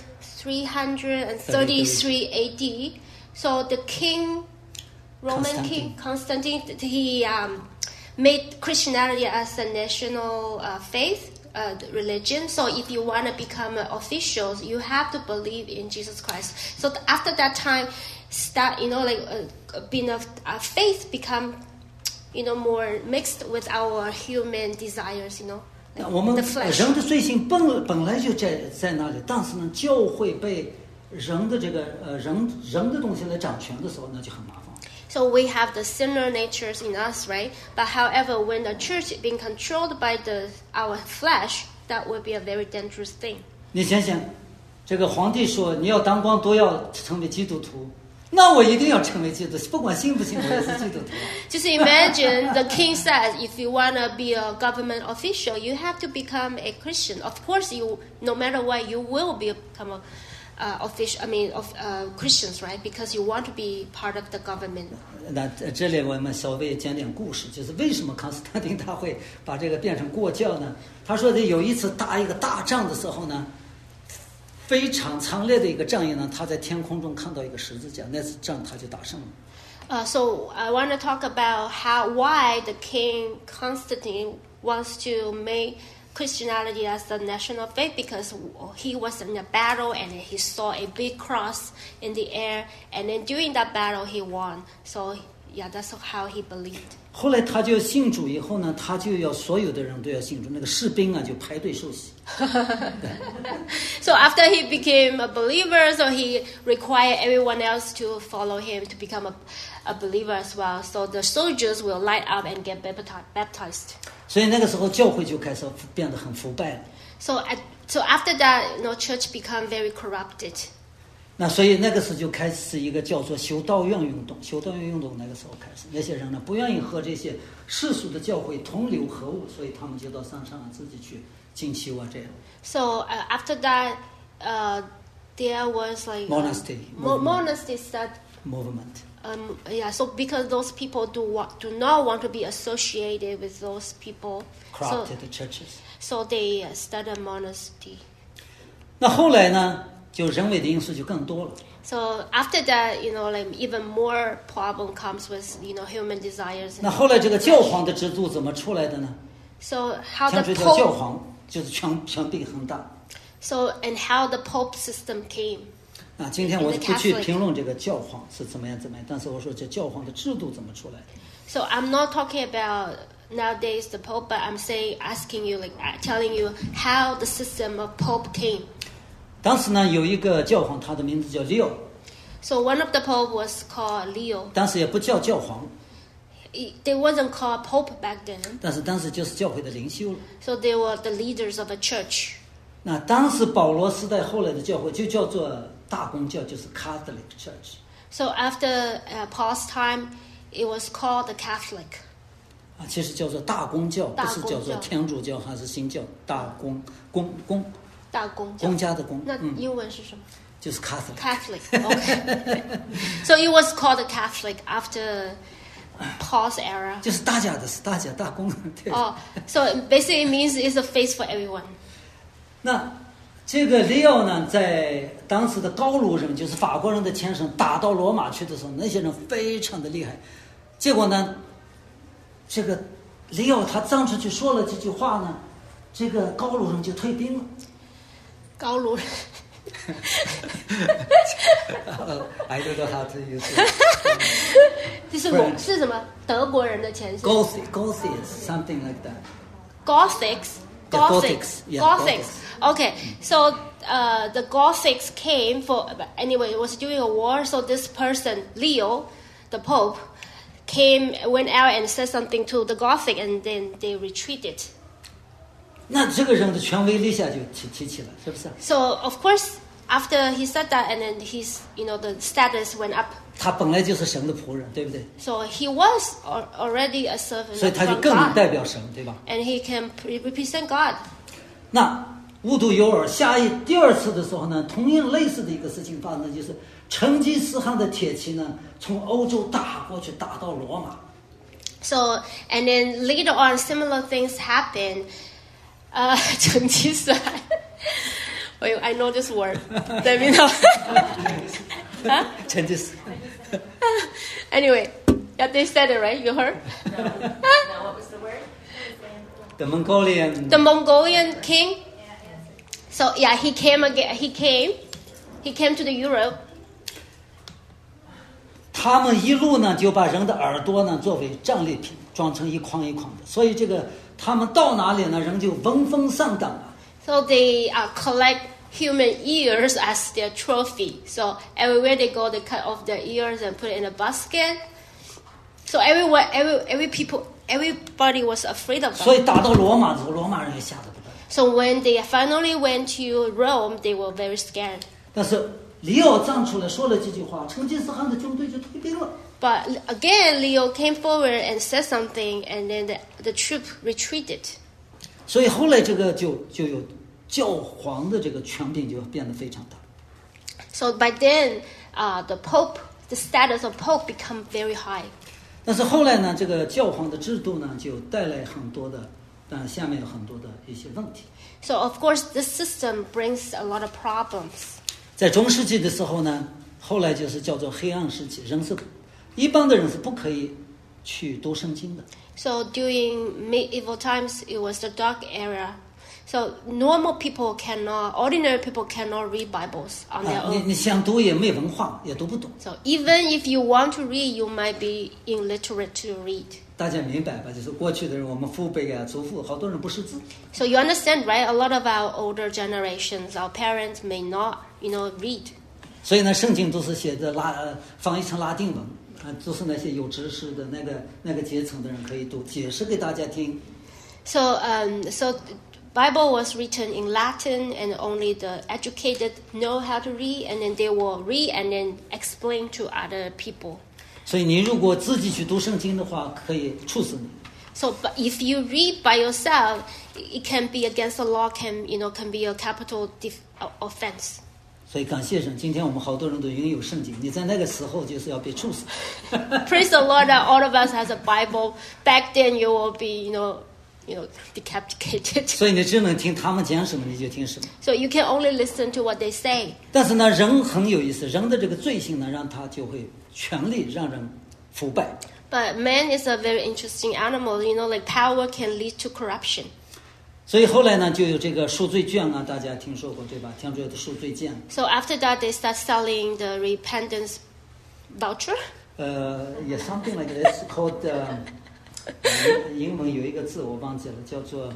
333 AD, so the Roman king Constantine, he made Christianity as a national faith. Religion. So if you want to become officials, you have to believe in Jesus Christ. So after that time, start, being of faith become, more mixed with our human desires, 我们 the flesh. 人的罪性本来就在那里，但是呢，教会被人的这个人的东西来掌权的时候，那就很麻烦。 So we have the sinner natures in us, right? But however, when the church is being controlled by our flesh, that would be a very dangerous thing. 你想想，这个皇帝说你要当官都要成为基督徒，那我一定要成为基督徒，不管信不信，我也是基督徒。 Just imagine the king says, if you want to be a government official, you have to become a Christian. Of course, no matter what, you will become Christians, right? Because you want to be part of the government. 那这里我们稍微讲点故事，就是为什么康斯坦丁他会把这个变成过教呢？他说的有一次打一个大仗的时候呢，非常强烈的一个仗义呢，他在天空中看到一个十字架，那次仗他就打胜了。 So I want to talk about why the king Constantine wants to make Christianity as the national faith, because he was in a battle and he saw a big cross in the air, and then during that battle he won. So yeah, that's how he believed. 后来他就信主以后呢，他就要所有的人都要信主，那个士兵啊就排队受洗。 So after he became a believer, so he required everyone else to follow him to become a believer as well. So the soldiers will light up and get baptized. 所以那个时候教会就开始变得很腐败了。 So after that, church become very corrupted. 那所以那个时候就开始一个叫做修道院运动。修道院运动那个时候开始，那些人呢不愿意和这些世俗的教会同流合污，所以他们就到山上自己去进修啊这样。 So after that, there was like monastery movement. So because those people do not want to be associated with those people, corrupted churches. So they started a monastery. 那后来呢，就人为的因素就更多了。 So after that, even more problem comes with human desires. 那后来这个教皇的制度怎么出来的呢？ So how the 天主教皇就是权柄很大。 So and how the Pope system came. 啊，今天我不去评论这个教皇是怎么样，但是我说这教皇的制度怎么出来的。 So I'm not talking about nowadays the Pope, but I'm asking you, telling you how the system of Pope came. 当时呢，有一个教皇，他的名字叫 Leo. So one of the Pope was called Leo. 当时也不叫教皇。 They wasn't called Pope back then. 但是当时就是教会的领袖了。 So they were the leaders of a church. 那当时保罗时代后来的教会就叫做大公教，就是 Catholic Church. So after Paul's time, it was called the Catholic. 啊，其实叫做大公教，不是叫做天主教还是新教。大公大公教， 公家的公。 那英文是什么？ 就是 Catholic. Catholic. Okay. So it was called the Catholic after Paul's era. 就是大家的，大公。 Oh, so basically it means it's a faith for everyone. 那这个利奥呢，在当时的高卢人，就是法国人的前身，打到罗马去的时候，那些人非常的厉害。结果呢，这个利奥他当时就说了这句话呢，这个高卢人就退兵了。 高卢人。 I don't know how to use it. 这是什么？德国人的前身。 Gothics, something like that. Gothics. Yeah, Gothics. Okay, so the Gothics came anyway, it was during a war, so this person, Leo, the Pope, went out and said something to the Gothic, and then they retreated. 那这个人的权威立下就提起来，是不是？ So, of course, after he said that, and then his, the status went up. 他本来就是神的仆人，对不对？ So he was already a servant 所以他就 from 更能 God, 代表神，对吧？ and he can represent God. 那无独有偶，第二次的时候呢，同样类似的一个事情发生，就是成吉思汗的铁骑呢，从欧洲打过去，打到罗马。 So, and then later on, similar things happened. 成吉思汗 Wait, I know this word. Let me know. Huh? 成吉思汗。 Anyway, yeah, they said it, right? You heard? No, what was the word? The Mongolian. The Mongolian king. So yeah, he came again. He came to the Europe. 他们一路呢就把人的耳朵呢作为战利品，装成一筐一筐的，所以这个他们到哪里呢，人就闻风丧胆啊。 So they collect human ears as their trophy. So everywhere they go, they cut off their ears and put it in a basket. So everybody was afraid of 所以 them. 打到罗马之后，罗马人也吓得不得了。 So when they finally went to Rome, they were very scared. 但是里奥站出来说了几句话，成吉思汗的军队就退兵了。 But again, Leo came forward and said something, and then the troop retreated. 所以后来这个就有教皇的这个权柄就变得非常大。 So by then, the status of Pope become very high. 但是后来呢，这个教皇的制度呢，就带来很多的，下面有很多的一些问题。 So of course, this system brings a lot of problems. 在中世纪的时候呢，后来就是叫做黑暗时期，一般的人是不可以去读圣经的。 So during medieval times, it was the dark era. So normal people ordinary people cannot read Bibles on their 你 own. 想读也没文化，也读不懂。 So even if you want to read, you might be illiterate to read. 大家明白吧？就是过去的人，我们父辈啊、祖父，好多人不识字。 So you understand, right? A lot of our older generations, our parents may not, read. 所以呢，圣经都是写的翻译成拉丁文，都是那些有知识的那个阶层的人可以读，解释给大家听。 So Bible was written in Latin, and only the educated know how to read, and then they will read and then explain to other people. 所以你如果自己去读圣经的话，可以处死你。 So, but if you read by yourself, it can be against the law, can be a capital offense. 所以感谢神，今天我们好多人都拥有圣经，你在那个时候就是要被处死。 Praise the Lord that all of us has a Bible. Back then, you will be, decapitated. 所以你只能听他们讲什么，你就听什么。 So you can only listen to what they say. 但是呢，人很有意思，人的这个罪性呢，让他就会权力让人腐败。 But man is a very interesting animal. Like power can lead to corruption. 所以后来呢，就有这个赎罪券啊，大家听说过对吧？天主有的赎罪券。 So after that, they start selling the repentance voucher. Yeah, something like that. It's called 英文有一个字我忘记了，叫做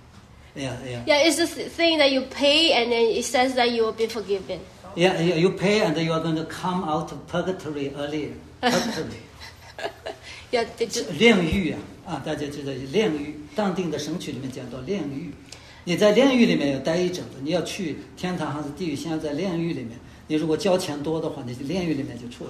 Yeah, it's this thing that you pay and then it says that you have been forgiven. Yeah, you pay and you are going to come out of purgatory earlier. Purgatory. Yeah, 炼狱啊，大家知道炼狱，当定的神曲里面讲到炼狱。你在炼狱里面要待一整的，你要去天堂还是地狱，先要在炼狱里面。你如果交钱多的话，你炼狱里面就出来。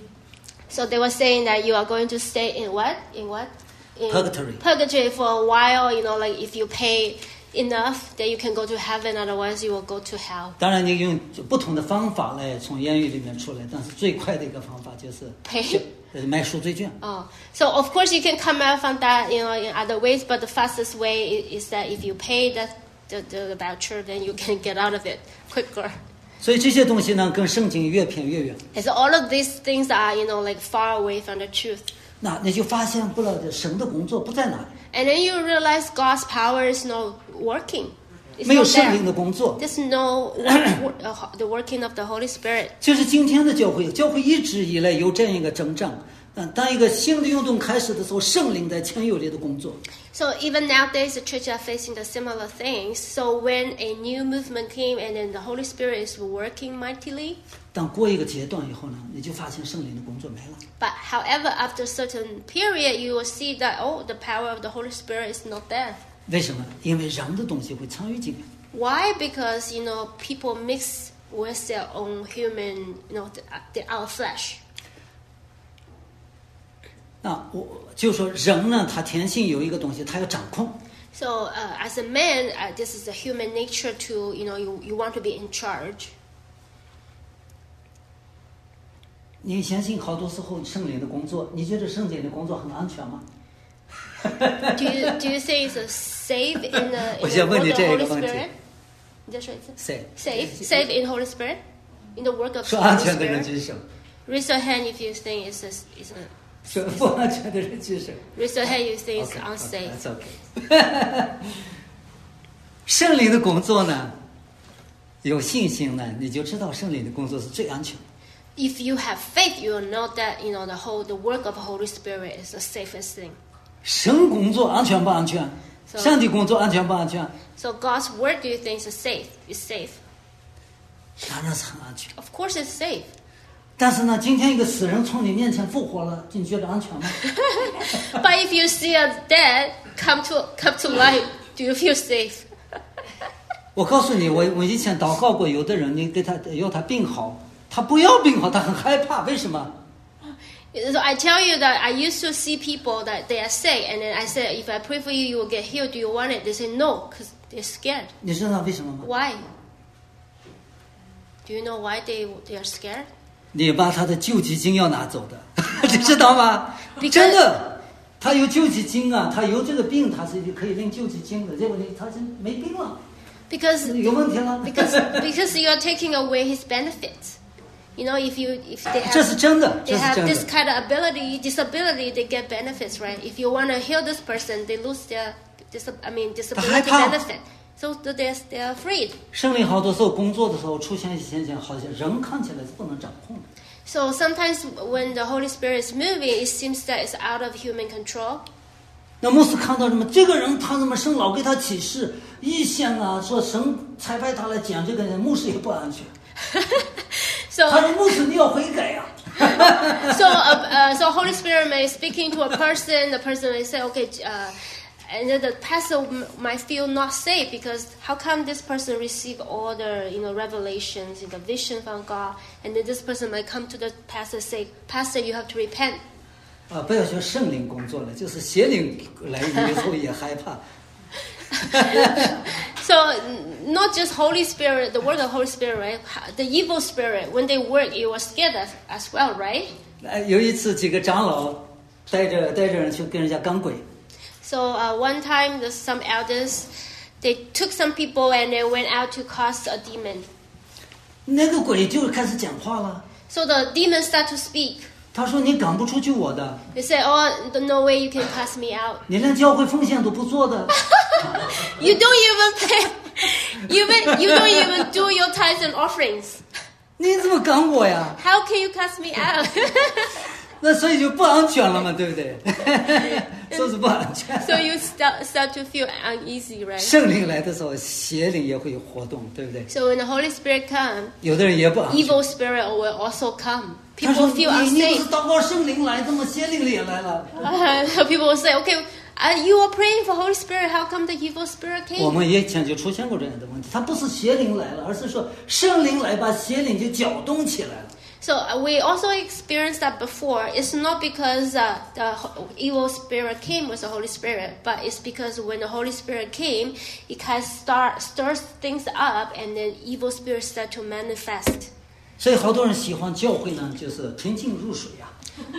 So they were saying that you are going to stay in what? In Purgatory. Purgatory for a while. Like if you pay enough, then you can go to heaven. Otherwise, you will go to hell. 当然，你用不同的方法来从炼狱里面出来，但是最快的一个方法就是 Pay. 买赎罪券。 Oh, so of course you can come out from that, in other ways. But the fastest way is that if you pay the voucher, then you can get out of it quicker. 所以这些东西呢，跟圣经越偏越远。 And so all of these things are, like far away from the truth. 那你就发现不了神的工作不在哪里， And then you realize God's power is not working. It's 没有 not 圣灵 there. 的工作。 There's no the working of the Holy Spirit. 就是今天的教会一直以来有这样一个征战。当一个新的运动开始的时候，圣灵在前有力的工作。 So even nowadays, the church are facing the similar things. So when a new movement came, and then the Holy Spirit is working mightily. 当过一个阶段以后呢，你就发现圣灵的工作没了。 But however, after a certain period, you will see that the power of the Holy Spirit is not there. 为什么？因为人的东西会参与进来。 Why? Because people mix with their own human, our flesh. 那我就说人呢，他天性有一个东西，他要掌控。 So as a man, this is a human nature to, you want to be in charge. 你相信好多时候圣灵的工作，你觉得圣灵的工作很安全吗？ Do you say it's safe in the 我想 work 问 of 你 the 这 Holy 个问题。 Spirit? That's right. Safe Safe in Holy Spirit, in the work of 说 the 安 Holy 全的人 Spirit. 举手， Raise your hand if you think it's a 说不安全的人举手。 raise your hand if you think it's Okay, unsafe. that's okay. 圣灵的工作呢，有信心呢，你就知道圣灵的工作是最安全的。 if you have faith, you will know that the work of the Holy Spirit is the safest thing. 神工作安全不安全？ So- 上帝工作安全不安全？ So God's work, do you think is safe? Is safe? 当然是很安全。 Of course, it's safe. 但是呢，今天一个死人从你面前复活了，你觉得安全吗？ But if you see a dead come to life, do you feel safe? 我告诉你，我以前祷告过，有的人你给他要他病好，他不要病好，他很害怕，为什么？ So I tell you that I used to see people that they are sick, and then I said, if I pray for you, you will get healed. Do you want it? They say no, because they're scared. 你知道为什么吗？ Why? Do you know why they are scared? 你把他的救济金要拿走的，你知道吗？ Because- 真的，他有救济金啊，他有这个病，他是可以领救济金的。结果他是没病了， Because 有问题了。 because you are taking away his benefits. If they 这是 have 真的，这 they 是 have 真 this 的。 kind of disability, they get benefits, right? If you want to heal this person, they lose their disability 害怕。 benefit. So they're afraid. 圣灵好多时候工作的时候出现一些现象，好像人看起来是不能掌控的。 So sometimes when the Holy Spirit is moving, it seems that it's out of human control. 那牧师看到什么？这个人他怎么神老给他启示意象啊？说神差派他来讲这个人，牧师也不安全。 So 他说牧师你要悔改呀、 so Holy Spirit may speaking to a person. The person may say, okay, and then the pastor might feel not safe because how come this person receive all the revelations, the vision from God, and then this person might come to the pastor and say, Pastor, you have to repent. 不要学圣灵工作了，就是邪灵来以后也害怕。 So not just Holy Spirit, the work of Holy Spirit, right? The evil spirit, when they work, you are scared as well, right? 有一次几个长老带着人去跟人家赶鬼， So one time, there's some elders, they took some people and they went out to cast a demon. 那个鬼就开始讲话了。 So the demon start to speak. 他说：“你赶不出去我的， They say, "Oh, no way you can cast me out. 你连教会奉献都不做的。 You don't even pay. You don't even do your tithes and offerings. 你怎么赶我呀？ How can you cast me out?" 那所以就不安全了嘛，对不对？说是不安全。 So you start to feel uneasy, right? 圣灵来的时候，邪灵也会活动，对不对？ So when the Holy Spirit comes, 有的人也不安全。 evil spirit will also come. 他说 People 你 feel 你不 unsafe. 是祷告圣灵来，怎么邪灵也来了？ So people will say, "Okay, you are praying for Holy Spirit. How come the evil spirit 我 came?" 们以前就出现过这样的问题，他不是邪灵来了，而是说圣灵来把邪灵就搅动起来了。 So we also experienced that before. It's not because the evil spirit came with the Holy Spirit, but it's because when the Holy Spirit came, it kind of stirs things up, and then evil spirits start to manifest. 所以好多人喜欢教会呢，就是纯净入水呀、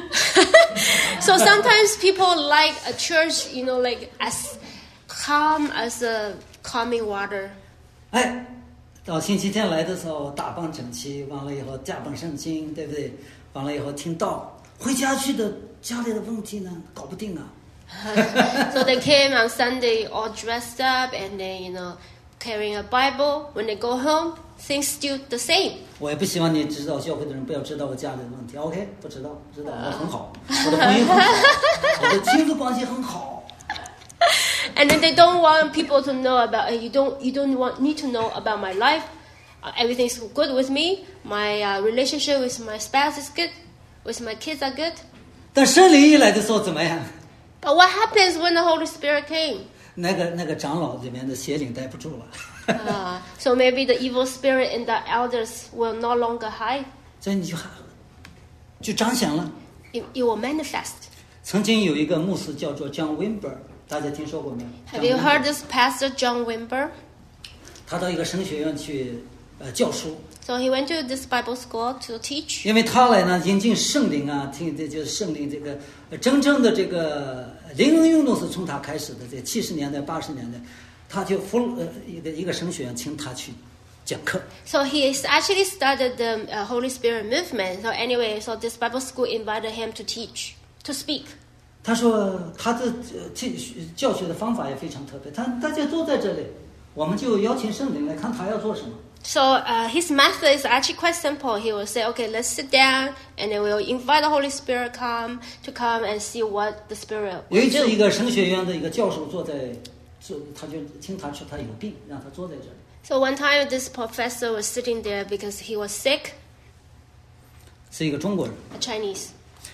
So sometimes people like a church, like as calm as a calming water. 哎，到星期天来的时候打扮整齐，完了以后驾本圣经，对不对？完了以后听道，回家去的家里的问题呢搞不定啊。 So they came on Sunday all dressed up and then, carrying a Bible. When they go home, things still the same. 我也不希望你知道教会的人不要知道我家里的问题。OK， 不知道我很好，我的婚姻很好，我的亲子关系很好。 And then they don't want people to know about. You don't need to know about my life. Everything's good with me. My relationship with my spouse is good. With my kids are good. 但圣灵一来的时候怎么样？ But what happens when the Holy Spirit came? 那个长老里面的邪灵待不住了， So maybe the evil spirit in the elders will no longer hide. 所以你就彰显了。 It will manifest. 曾经有一个牧师叫做 John Wimber， 大家听说过没有 Have you John heard Wimber this pastor John Wimber? 他到一个神学院去教书， So he went to this Bible school to teach. 因为他来呢引进圣灵啊，听这就是圣灵这个真正的这个灵恩运动是从他开始的，这70年代80年代，他就一个神学院请他去讲课。 So he actually started the Holy Spirit movement. So anyway, so this Bible school invited him to teach, to speak. 他说他的教学的方法也非常特别，大家都在这里， 我们就邀请圣灵来看他要做什么。 So his method is actually quite simple. He will say, okay, let's sit down, and then we'll invite the Holy Spirit come and see what the Spirit 有 will 一次，一 do. 个神学院的一个教授他就听他说他有病，让他坐在这里。 So one time this professor was sitting there because he was sick, 是一个中国人， a Chinese.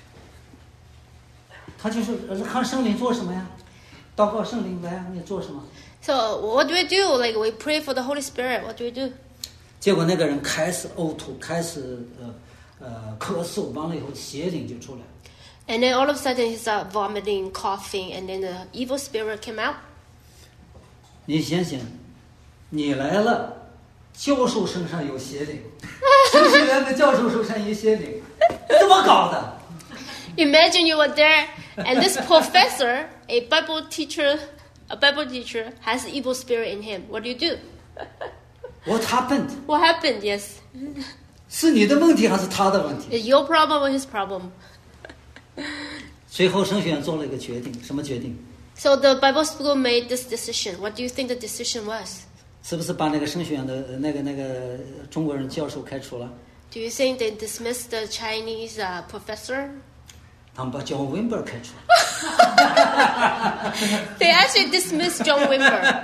他就说看圣灵做什么呀？祷告圣灵来啊，你做什么？ So what do we do? Like we pray for the Holy Spirit. What do we do? 结果那个人开始呕吐，开始咳嗽，完了以后邪灵就出来了。 And then all of a sudden he started vomiting, coughing, and then the evil spirit came out. 你想想，你来了，教授身上有邪灵，神学院的教授身上有邪灵，怎么搞的？ Imagine you were there, and this professor, a Bible teacher, has evil spirit in him. What do you do? What happened？ What happened? Yes. 是你的问题还是他的问题？ Is your problem or his problem? 随后神学院做了一个决定，什么决定？ So the Bible school made this decision. What do you think the decision was? 是不是把那个神学院的那个中国人教授开除了？ Do you think they dismissed the Chinese professor? 他们把 John Wimber 开除了。 They actually dismissed John Wimber.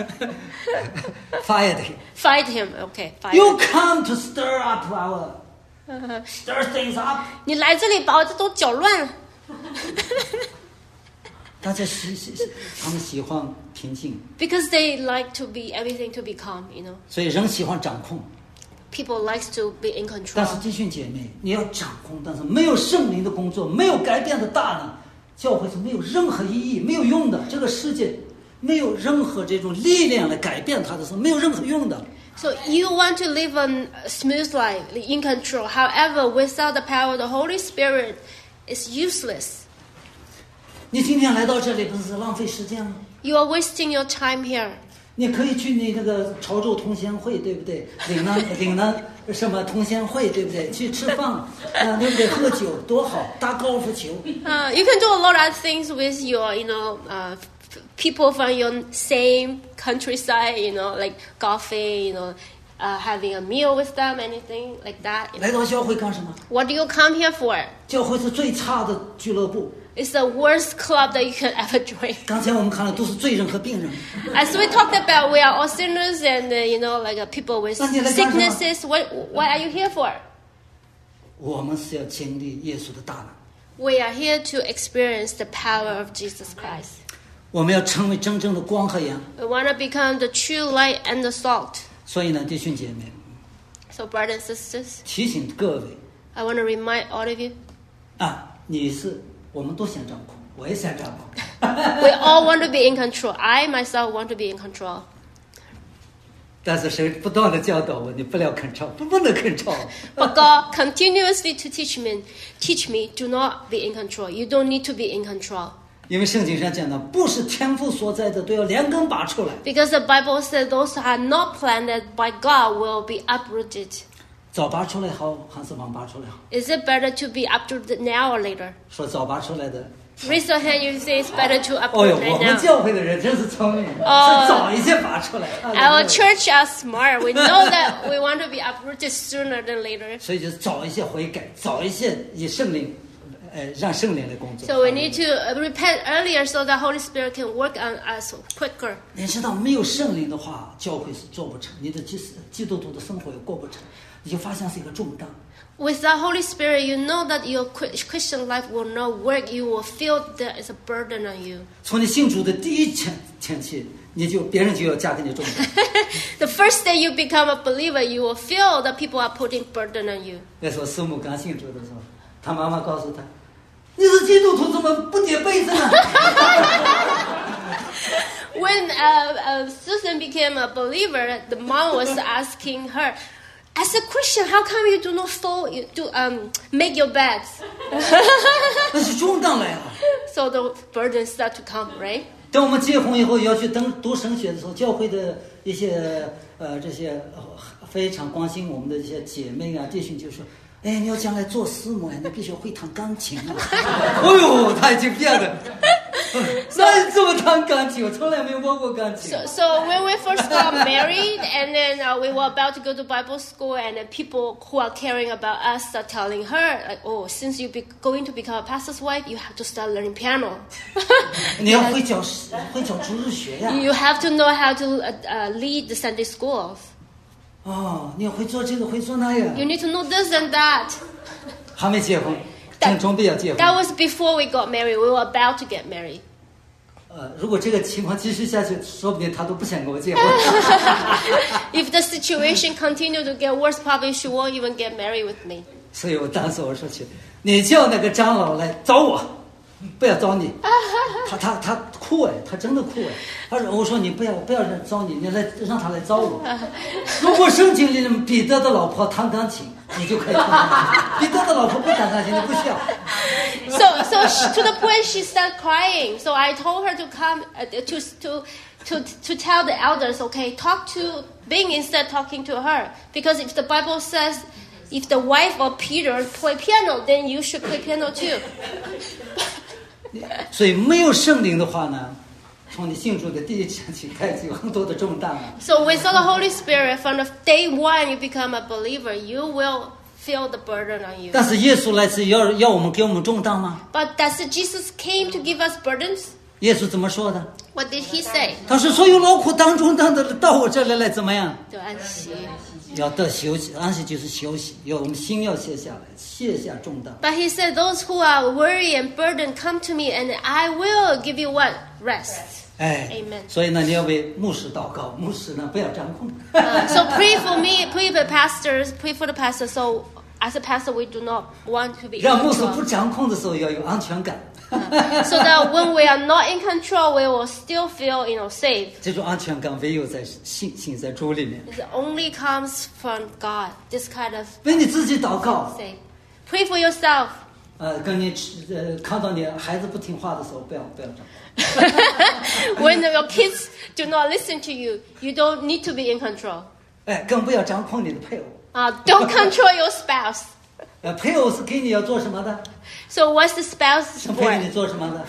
Fired him. Fired him. Okay, fired You him. come to stir up stir things up. 你来这里把我这都搅乱了。 大家他们喜欢平静， Because they like to be everything to be calm, you know. 所以人喜欢掌控。 People likes to be in 但是 control. 弟兄姐妹，你要掌控，但是没有圣灵的工作，没有改变的大能，教会是没有任何意义、没有用的。这个世界没有任何这种力量来改变它的时候，没有任何用的。 So you want to live a smooth life, in control. However, without the power of the Holy Spirit, it's useless. 你今天来到这里，不是浪费时间吗？ You are wasting your time here. 你可以去那个潮州同乡会，对不对？岭南什么同乡会，对不对？去吃饭啊，对不对？喝酒多好，打高尔夫球。 You can do a lot of things with your, people from your same countryside, like coffee, having a meal with them, anything like that. 来到教会干什么？ What do you come here for? 教会是最差的俱乐部。 It's the worst club that you can ever join. 刚才我们看了都是罪人和病人。 As we talked about, we are all sinners and, people with 那你来干什么？ sicknesses. What are you here for? 我们是要经历耶稣的大能， We are here to experience the power of Jesus Christ. 我们要成为真正的光和盐。 We want to become the true light and the salt. 所以呢，弟兄姐妹， So, brothers and sisters, 提醒各位 I want to remind all of you, 啊，我们都想掌控，我也想掌控。 we all want to be in control. I myself want to be in control. 但是神不断的教导我，你不能 control，不能 control。 But God continuously to teach me, do not be in control. You don't need to be in control. 因为圣经上讲的，不是天父所在的，都要连根拔出来。 Because the Bible says those who are not planted by God will be uprooted. 早拔出来好，还是晚拔出来好？ Is it better to be uprooted now or later? 说早拔出来的， Raise your hand, you say it's better to 哦哟， uproot 我 right 们 now. 教会的人真是聪明，是早一些拔出来。 Our church are smart. We know that we want to be uprooted sooner than later. 所以就早一些悔改，早一些以圣灵，让圣灵来工作。 So we need to repent earlier so the Holy Spirit can work on us quicker. 你知道，没有圣灵的话，教会是做不成，你的基督徒的生活也过不成，你就发现是一个重担。 Without Holy Spirit, you know that your Christian life will not work. You will feel there is a burden on you. 从你信主的第一天起，别人就要加给你重担。 The first day you become a believer, you will feel that people are putting burden on you. 那时候师母刚信主的时候，他妈妈告诉他：“你是基督徒，怎么不叠被子呢？” When Susan became a believer, the mom was asking her, "As a Christian, how come you do not make your beds?" 那是重担来啊！ So the burden start to come, right? 等我们结婚以后要去读神学的时候，教会的一些这些非常关心我们的这些姐妹啊弟兄就说：“哎，你要将来做师母呀，你必须要会弹钢琴啊！”哎呦，他已经变了。 那你怎么弹钢琴？我从来没摸过钢琴。 So when we first got married, and then we were about to go to Bible school, and then people who are caring about us are telling her, like, "Oh, since you're going to become a pastor's wife, you have to start learning piano. 你要会教主日学呀。 You have to know how to lead the Sunday schools. 哦，你要会做这个，会做那样。 You need to know this and that." 还没结婚，正准备要结婚。 That was before we got married. We were about to get married. 如果这个情况继续下去，说不定他都不想跟我结婚。 If the situation continued to get worse, probably she won't even get married with me. 所以我当时我说去，你叫那个长老来找我，不要找你。他哭哎，他真的哭哎。他说我说你不要找你，你来让他来找我。如果圣经里彼得的老婆弹钢琴，你就可以弹。彼得的老婆不弹钢琴，你不需要。 So to the point she started crying. So I told her to come to tell the elders, okay, talk to Bing instead talking to her, because if the Bible says if the wife of Peter play piano, then you should play piano too. 所以没有圣灵的话呢，从你信主的第一天起开始有很多的重担了。 So without the Holy Spirit, from the day one you become a believer, you will feel the burden on you. 但是耶稣来是要我们给我们重担吗？ But does Jesus came to give us burdens? 耶稣怎么说的？ What did he say? 他说：“所有劳苦担重担的到我这里来，怎么样？ 就安息。 要得休息，安息就是休息，要我们心要卸下来，卸下重担。 But he said, those who are weary and burdened, come to me, and I will give you what? Rest. 哎 Amen. 所以呢，你要为牧师祷告，牧师呢不要掌控。 So pray for me, pray for the pastors, pray for the pastors. So as a pastor, we do not want to be in 让牧师不 control. 掌控的时候要有安全感。 So that when we are not in control, we will still feel, safe. 这种安全感唯有在信在主里面。 It only comes from God. This kind of 为你自己祷告。 safe. Pray for yourself. 跟你看到你孩子不听话的时候，不要掌控。 When your kids do not listen to you, you don't need to be in control. 哎，更不要掌控你的配偶。 Don't control your spouse. 配偶是给你要做什么的？ So what's the spouse 是陪你 for? 做什么的？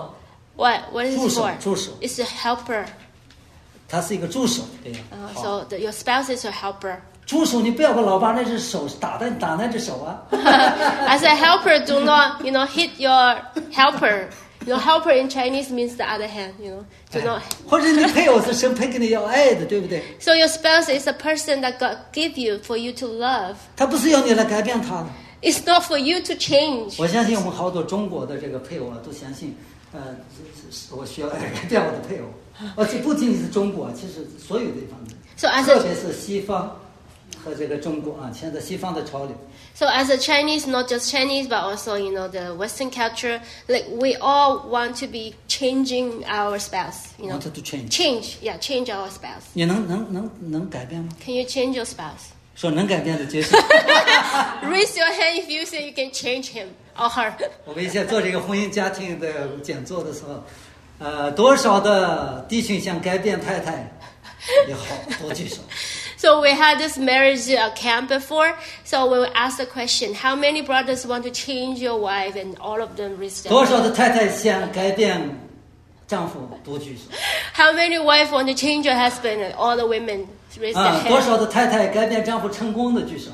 What is it 助手 for? 助手 It's a helper. 他是一个助手，对呀。好， So your spouse is a helper. 助手你不要把老爸那只手打那只手啊。 As a helper, do not, hit your helper. Helper in Chinese means the other hand, Do not. 或者你配偶是神配给你要爱的，对不对？ So your spouse is a person that God give you for you to love. 他不是要你来改变他的。 It's not for you to change. 我相信我们好多中国的这个配偶啊，都相信，我需要改变我的配偶。这不仅仅是中国，其实所有地方的， So as 特 a 别是西方和这个中国啊，现在西方的潮流。 So as a Chinese, not just Chinese, but also, the Western culture, like we all want to be changing our spouse, Wanted to change. Change our spouse. 你能改变吗？ Can you change your spouse? 说能改变的举手。 Raise your hand if you say you can change him or her. 我们以前做这个婚姻家庭的讲座的时候，多少的弟兄想改变太太，也好多举手。 So we had this marriage camp before. So we would ask the question, how many brothers want to change your wife? And all of them raised their 多 hand. 少的太太想改变丈夫，多举手。 How many wives want to change your husband? And all the women raised their 多 hand. 少的太太改变丈夫成功的举手。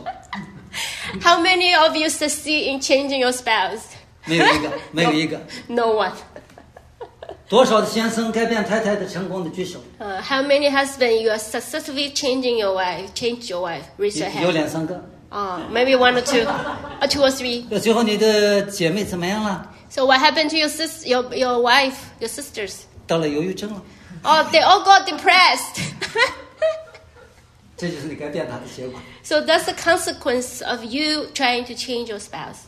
How many of you succeed in changing your spouse? 没有一个，没有一个。 No one. 多少的先生改变太太的成功的举手。 How many husbands you are successfully changing your wife? Change your wife. Raise your 有 hand. 两三个。 Maybe one or two, or two or three. 最后你的姐妹怎么样了？ So what happened to your wife, your sisters? 得了忧郁症了。 Oh, they all got depressed. 这就是你改变她的结果。 So that's the consequence of you trying to change your spouse.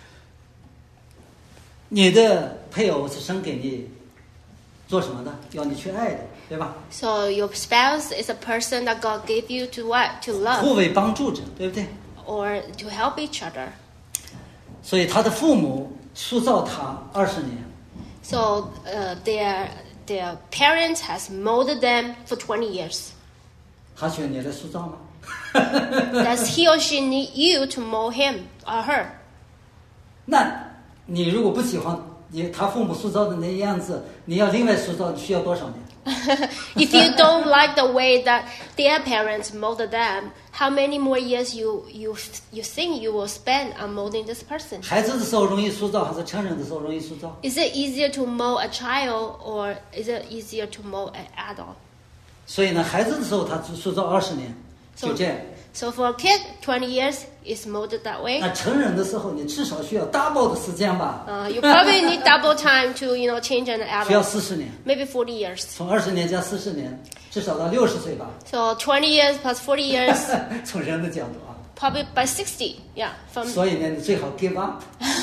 你的配偶是生给你做什么的？要你去爱的，对吧？ So your spouse is a person that God gave you to what? To 互 love 为帮助者，对不对？ or to help each other. 所以他的父母塑造他20年， So their parents has molded them for 20 years. 他需要你来塑造吗？ Does he or she need you to mold him or her? 那你如果不喜欢他父母塑造的那样子，你要另外塑造需要多少年？ If you don't like the way that their parents molded them, how many more years you think you will spend on molding this person? 孩子的时候容易塑造，还是成人的时候容易塑造？ Is it easier to mold a child or is it easier to mold an adult? 所以呢，孩子的时候他塑造20年，就这样。 So for a kid, 20 years is molded that way. 那成人的时候，你至少需要 double 的时间吧？ You probably need double time to change an 需要 adult. 40年， Maybe 40 years. 从20年加40年，至少到60岁吧。 So 20 years plus 40 years, 从人的角度啊， probably by 60. Yeah. From 所以呢，你最好 give up。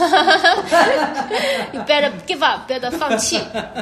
you better give up, better 放弃.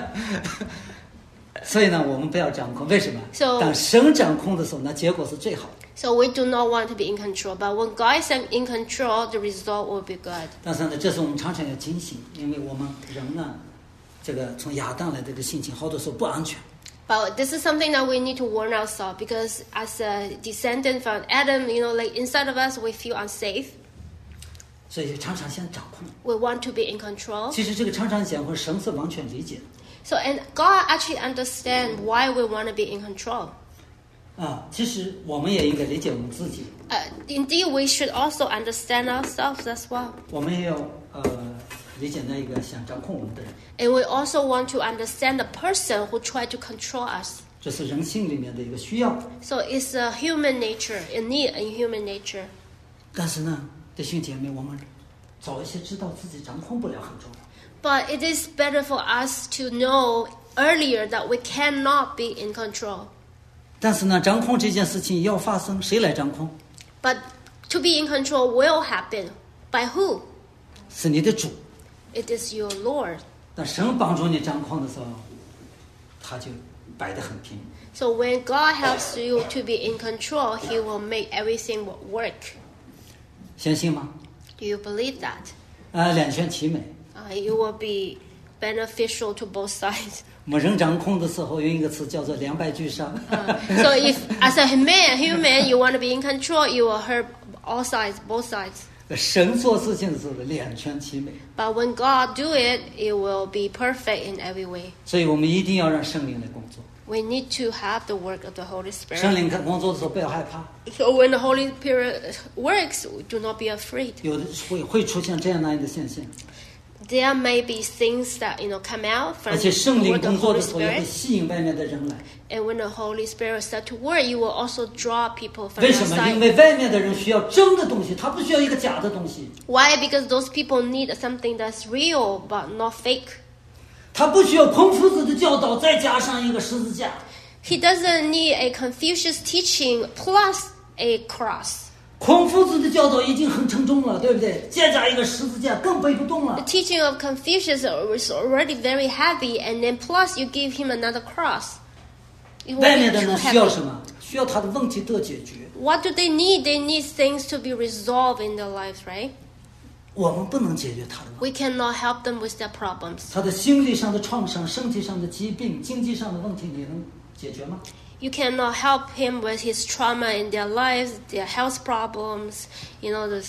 所以呢，我们不要掌控，为什么？ So- 当神掌控的时候，那结果是最好的。 So we do not want to be in control, but when God is in control, the result will be good. 但是呢，这是我们常常要警醒，因为我们人呢，这个从亚当来的这个性情，好多时候不安全。 But this is something that we need to warn ourselves because as a descendant from Adam, like inside of us, we feel unsafe. 所以常常想掌控。 We want to be in control. 其实这个常常讲，或神是完全理解的。 So, and God actually understands why we want to be in control. 啊，其实我们也应该理解我们自己， Indeed, we should also understand ourselves as well. 我们也要理解那一个想掌控我们的人， And we also want to understand the person who tried to control us. 这是人性里面的一个需要。 So it's a human nature, a need in human nature. 但是呢，弟兄姐妹，我们早一些知道自己掌控不了很重要。 But it is better for us to know earlier that we cannot be in control. 但是呢，掌控这件事情要发生，谁来掌控？ But to be in control will happen. By who? 是你的主。 It is your Lord. 当神帮助你掌控的时候，他就摆得很平。 So when God helps you to be in control, He will make everything work. 相信吗？ Do you believe that? 两全其美。 It will be beneficial to both sides. 我们人掌控的时候，用一个词叫做两败俱伤。 So if, as a human, you want to be in control, you will hurt all sides, both sides. 神做事情的时候，两全其美。 But when God do it, it will be perfect in every way. 所以我们一定要让圣灵来工作。 We need to have the work of the Holy 圣 Spirit. 灵工作的时候，不要害怕， So when the Holy Spirit works, do not be afraid. 有的会出现这样那样的现象， There may be things that come out 而 from 且圣灵 the 工作 Holy 的时候也会 Spirit. 吸引外面的人来。 And when the Holy Spirit start to work, you will also draw people from 为什么？因 outside. 为外面的人需要真的东西，他不需要一个假的东西， Why? Because those people need something that's real but not fake. 他不需要孔夫子的教导再加上一个十字架。 He doesn't need a Confucius teaching plus a cross. 孔夫子的教导已经很沉重了，对不对？再加一个十字架更背不动 The 了。 teaching of Confucius was already very heavy, and then plus you give him another cross. It will 外 be 面的 too 人需要 heavy. 什么？需要他的问题得解决。 What do they need? They need things to be resolved in their lives, right? 我们不能解决他的问题， We cannot help them with their problems. 他的心理上的创伤、身体上的疾病、经济上的问题，你能解决吗？ You cannot help him with his trauma in their lives, their health problems, the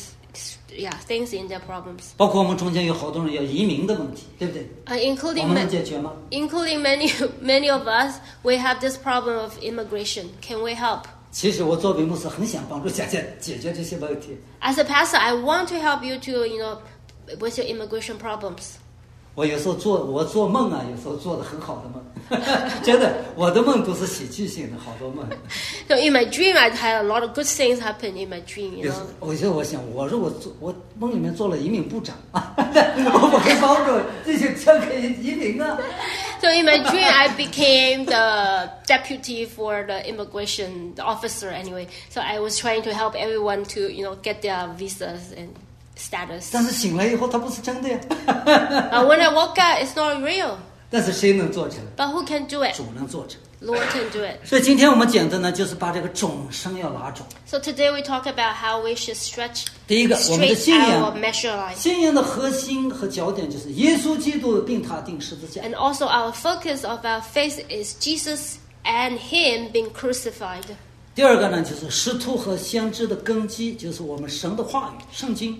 things in their problems. 包括我们中间有好多人要移民的问题，对不对？ Including 我们能解决吗？ many of us, we have this problem of immigration. Can we help? 其实我作为牧师很想帮助大家解决这些问题。 As a pastor, I want to help you to, with your immigration problems. 我有时候做梦啊，有时候做的很好的梦，真的，我的梦都是喜剧性的，好多梦。 So in my dream, I had a lot of good things happen in my dream. 有时我想，我梦里面做了移民部长啊，我可以帮助这些人可以移民啊。 So in my dream, I became the deputy for the immigration officer anyway. So I was trying to help everyone to, get their visas and status. 但是醒来以后，它不是真的呀。 When I woke up, it's not real. 但是谁能做成？ But who can do it? 主能做成。 Lord can do it. 所以今天我们讲的呢，就是把这个种生要拿种。 So today we talk about how we should stretch 第一个，我们的 straight 信 our 仰， measure line. 信仰的核心和焦点就是耶稣基督并他定十字架。 And also our focus of our faith is Jesus and Him being crucified. 第二个呢，就是使徒和先知的根基，就是我们神的话语，圣经。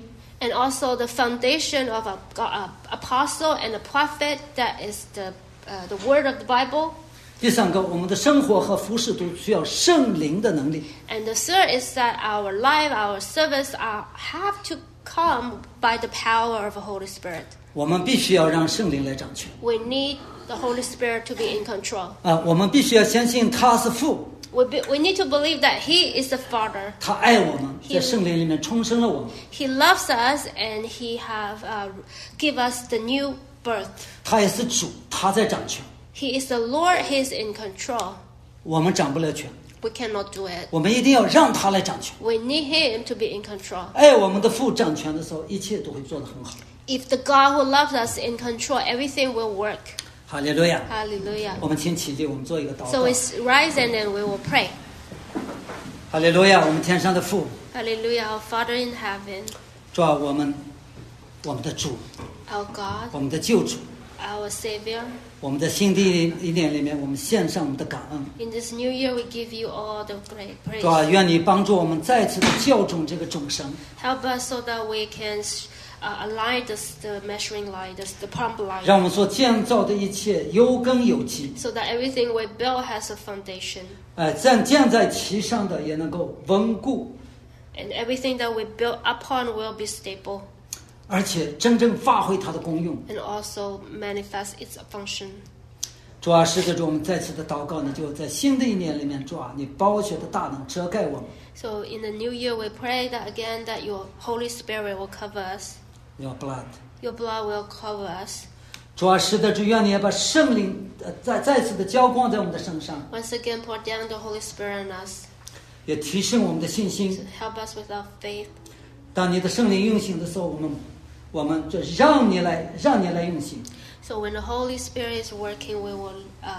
And also the foundation of a apostle and a prophet, that is the word of the Bible. 第三个，我们的生活和服侍都需要圣灵的能力。 And the third is that our life, our service have to come by the power of the Holy Spirit. 我们必须要让圣灵来掌权。 We need the Holy Spirit to be in control. 我们必须要相信他是父， We need to believe that He is the Father. 他爱我们，在圣灵里面重生了我们。 He loves us and He have give us the new birth. 他也是主，他在掌权， He is the Lord. He is in control. 我们掌不了权， We cannot do it. 我们一定要让他来掌权。 We need Him to be in control. 爱我们的父掌权的时候，一切都会做得很好。 If the God who loves us in control, everything will work. 哈利路亚！ Hallelujah. 我们请起立，我们做一个祷 So 告。 we rise and then we will pray. 哈利路亚！我们天上的父， Hallelujah. Our Father in heaven, 主啊，我们的主， our God, 我们的救主， our Savior. 我们在新的一年里面，我们献上我们的感恩。 In this new year, we give you all the great 主啊， praise. 愿你帮助我们再次的校准这个众生， Help us so that we can align the measuring line, the plumb line, 让我们所建造的一切有根有基， so that everything we build has a foundation, 建在其上的也能够稳固， and everything that we build upon will be stable 而且真正发挥它的功用。 and also manifest its function. 主啊，是的，主，我们再次的祷告呢，就在新的一年里面，主啊，你宝血的大能遮盖我们。 So in the new year, we pray that again that your Holy Spirit will cover us, Your blood， your blood will cover us. 主啊，是的，主，愿你也把圣灵再次的浇灌在我们的身上， Once again, pour down the Holy Spirit on us 也提升我们的信 to 心。 help us with our faith. 当你的圣灵运行的时候，我们就让你来运行。 So when the Holy Spirit is working, we will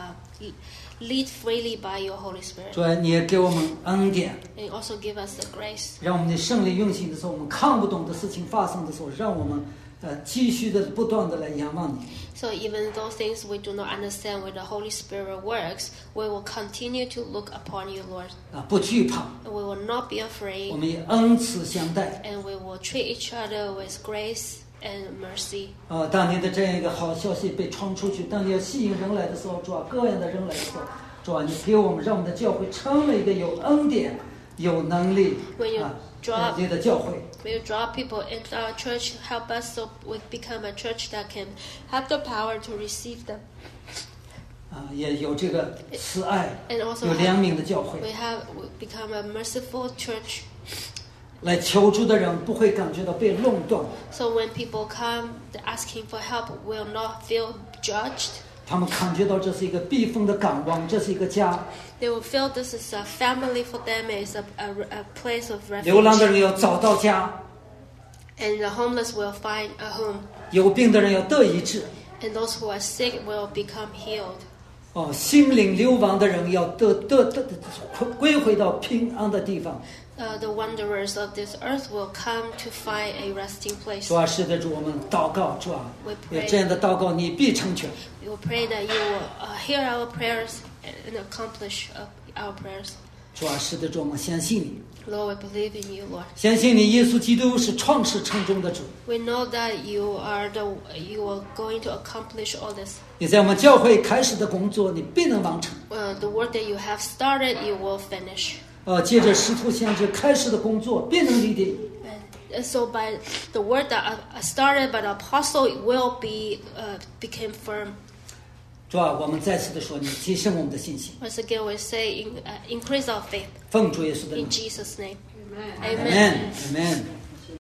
lead freely by your Holy Spirit. 主啊，你也给我们恩典， And also give us the grace. 让我们的圣灵运行的时候，我们看不懂的事情发生的时候，让我们继续的不断的来仰望你。 So even those things we do not understand when the Holy Spirit works, we will continue to look upon you, Lord. 不惧怕， And we will not be 我 afraid, 们以恩慈相待。 and we will treat each other with grace and mercy. 当你的这样一个好消息被传出去，当你要吸引人来的时候，主啊，各样的人来的时候，主啊，你给我们，让我们的教会成为一个有恩典、有能力 When you draw 你的教会。 When you draw people into our church, help us so we become a church that can have the power to receive them. 也有这个慈爱、 And also 有怜悯的教会， we become a merciful church. 来求助的人不会感觉到被垄断， So when people come asking for help, will not feel judged. 他们感觉到这是一个避风的港湾，这是一个家。 They will feel this is a family for them, it's a place of 流浪的 refuge. 人要找到家， And the homeless will find a home. 有病的人要得医治， And those who are sick will become healed. 心灵流亡的人要归回到平安的地方。 The wanderers of this earth will come to find a resting place. 主啊，是的，主，我们祷告，主啊 We， 有 pray. 这样的祷告，你必成全。 We will pray that you will hear our prayers and accomplish our prayers. 主啊，是的，主，我们相信你， Lord, we believe in you, Lord. 相信你，耶稣基督是创始成终的主。 We know that you are going to accomplish all this. 你在我们教会开始的工作，你必能完成。 The work that you have started, you will finish. 借着使徒先知开始的工作，必能立定。 And so by the work that started by the apostle, it will became firm. 主啊，我们再次的说，你提升我们的信心。 Once again, we say increase our faith 奉主耶稣的名 in Jesus' name. Amen. Amen. Amen.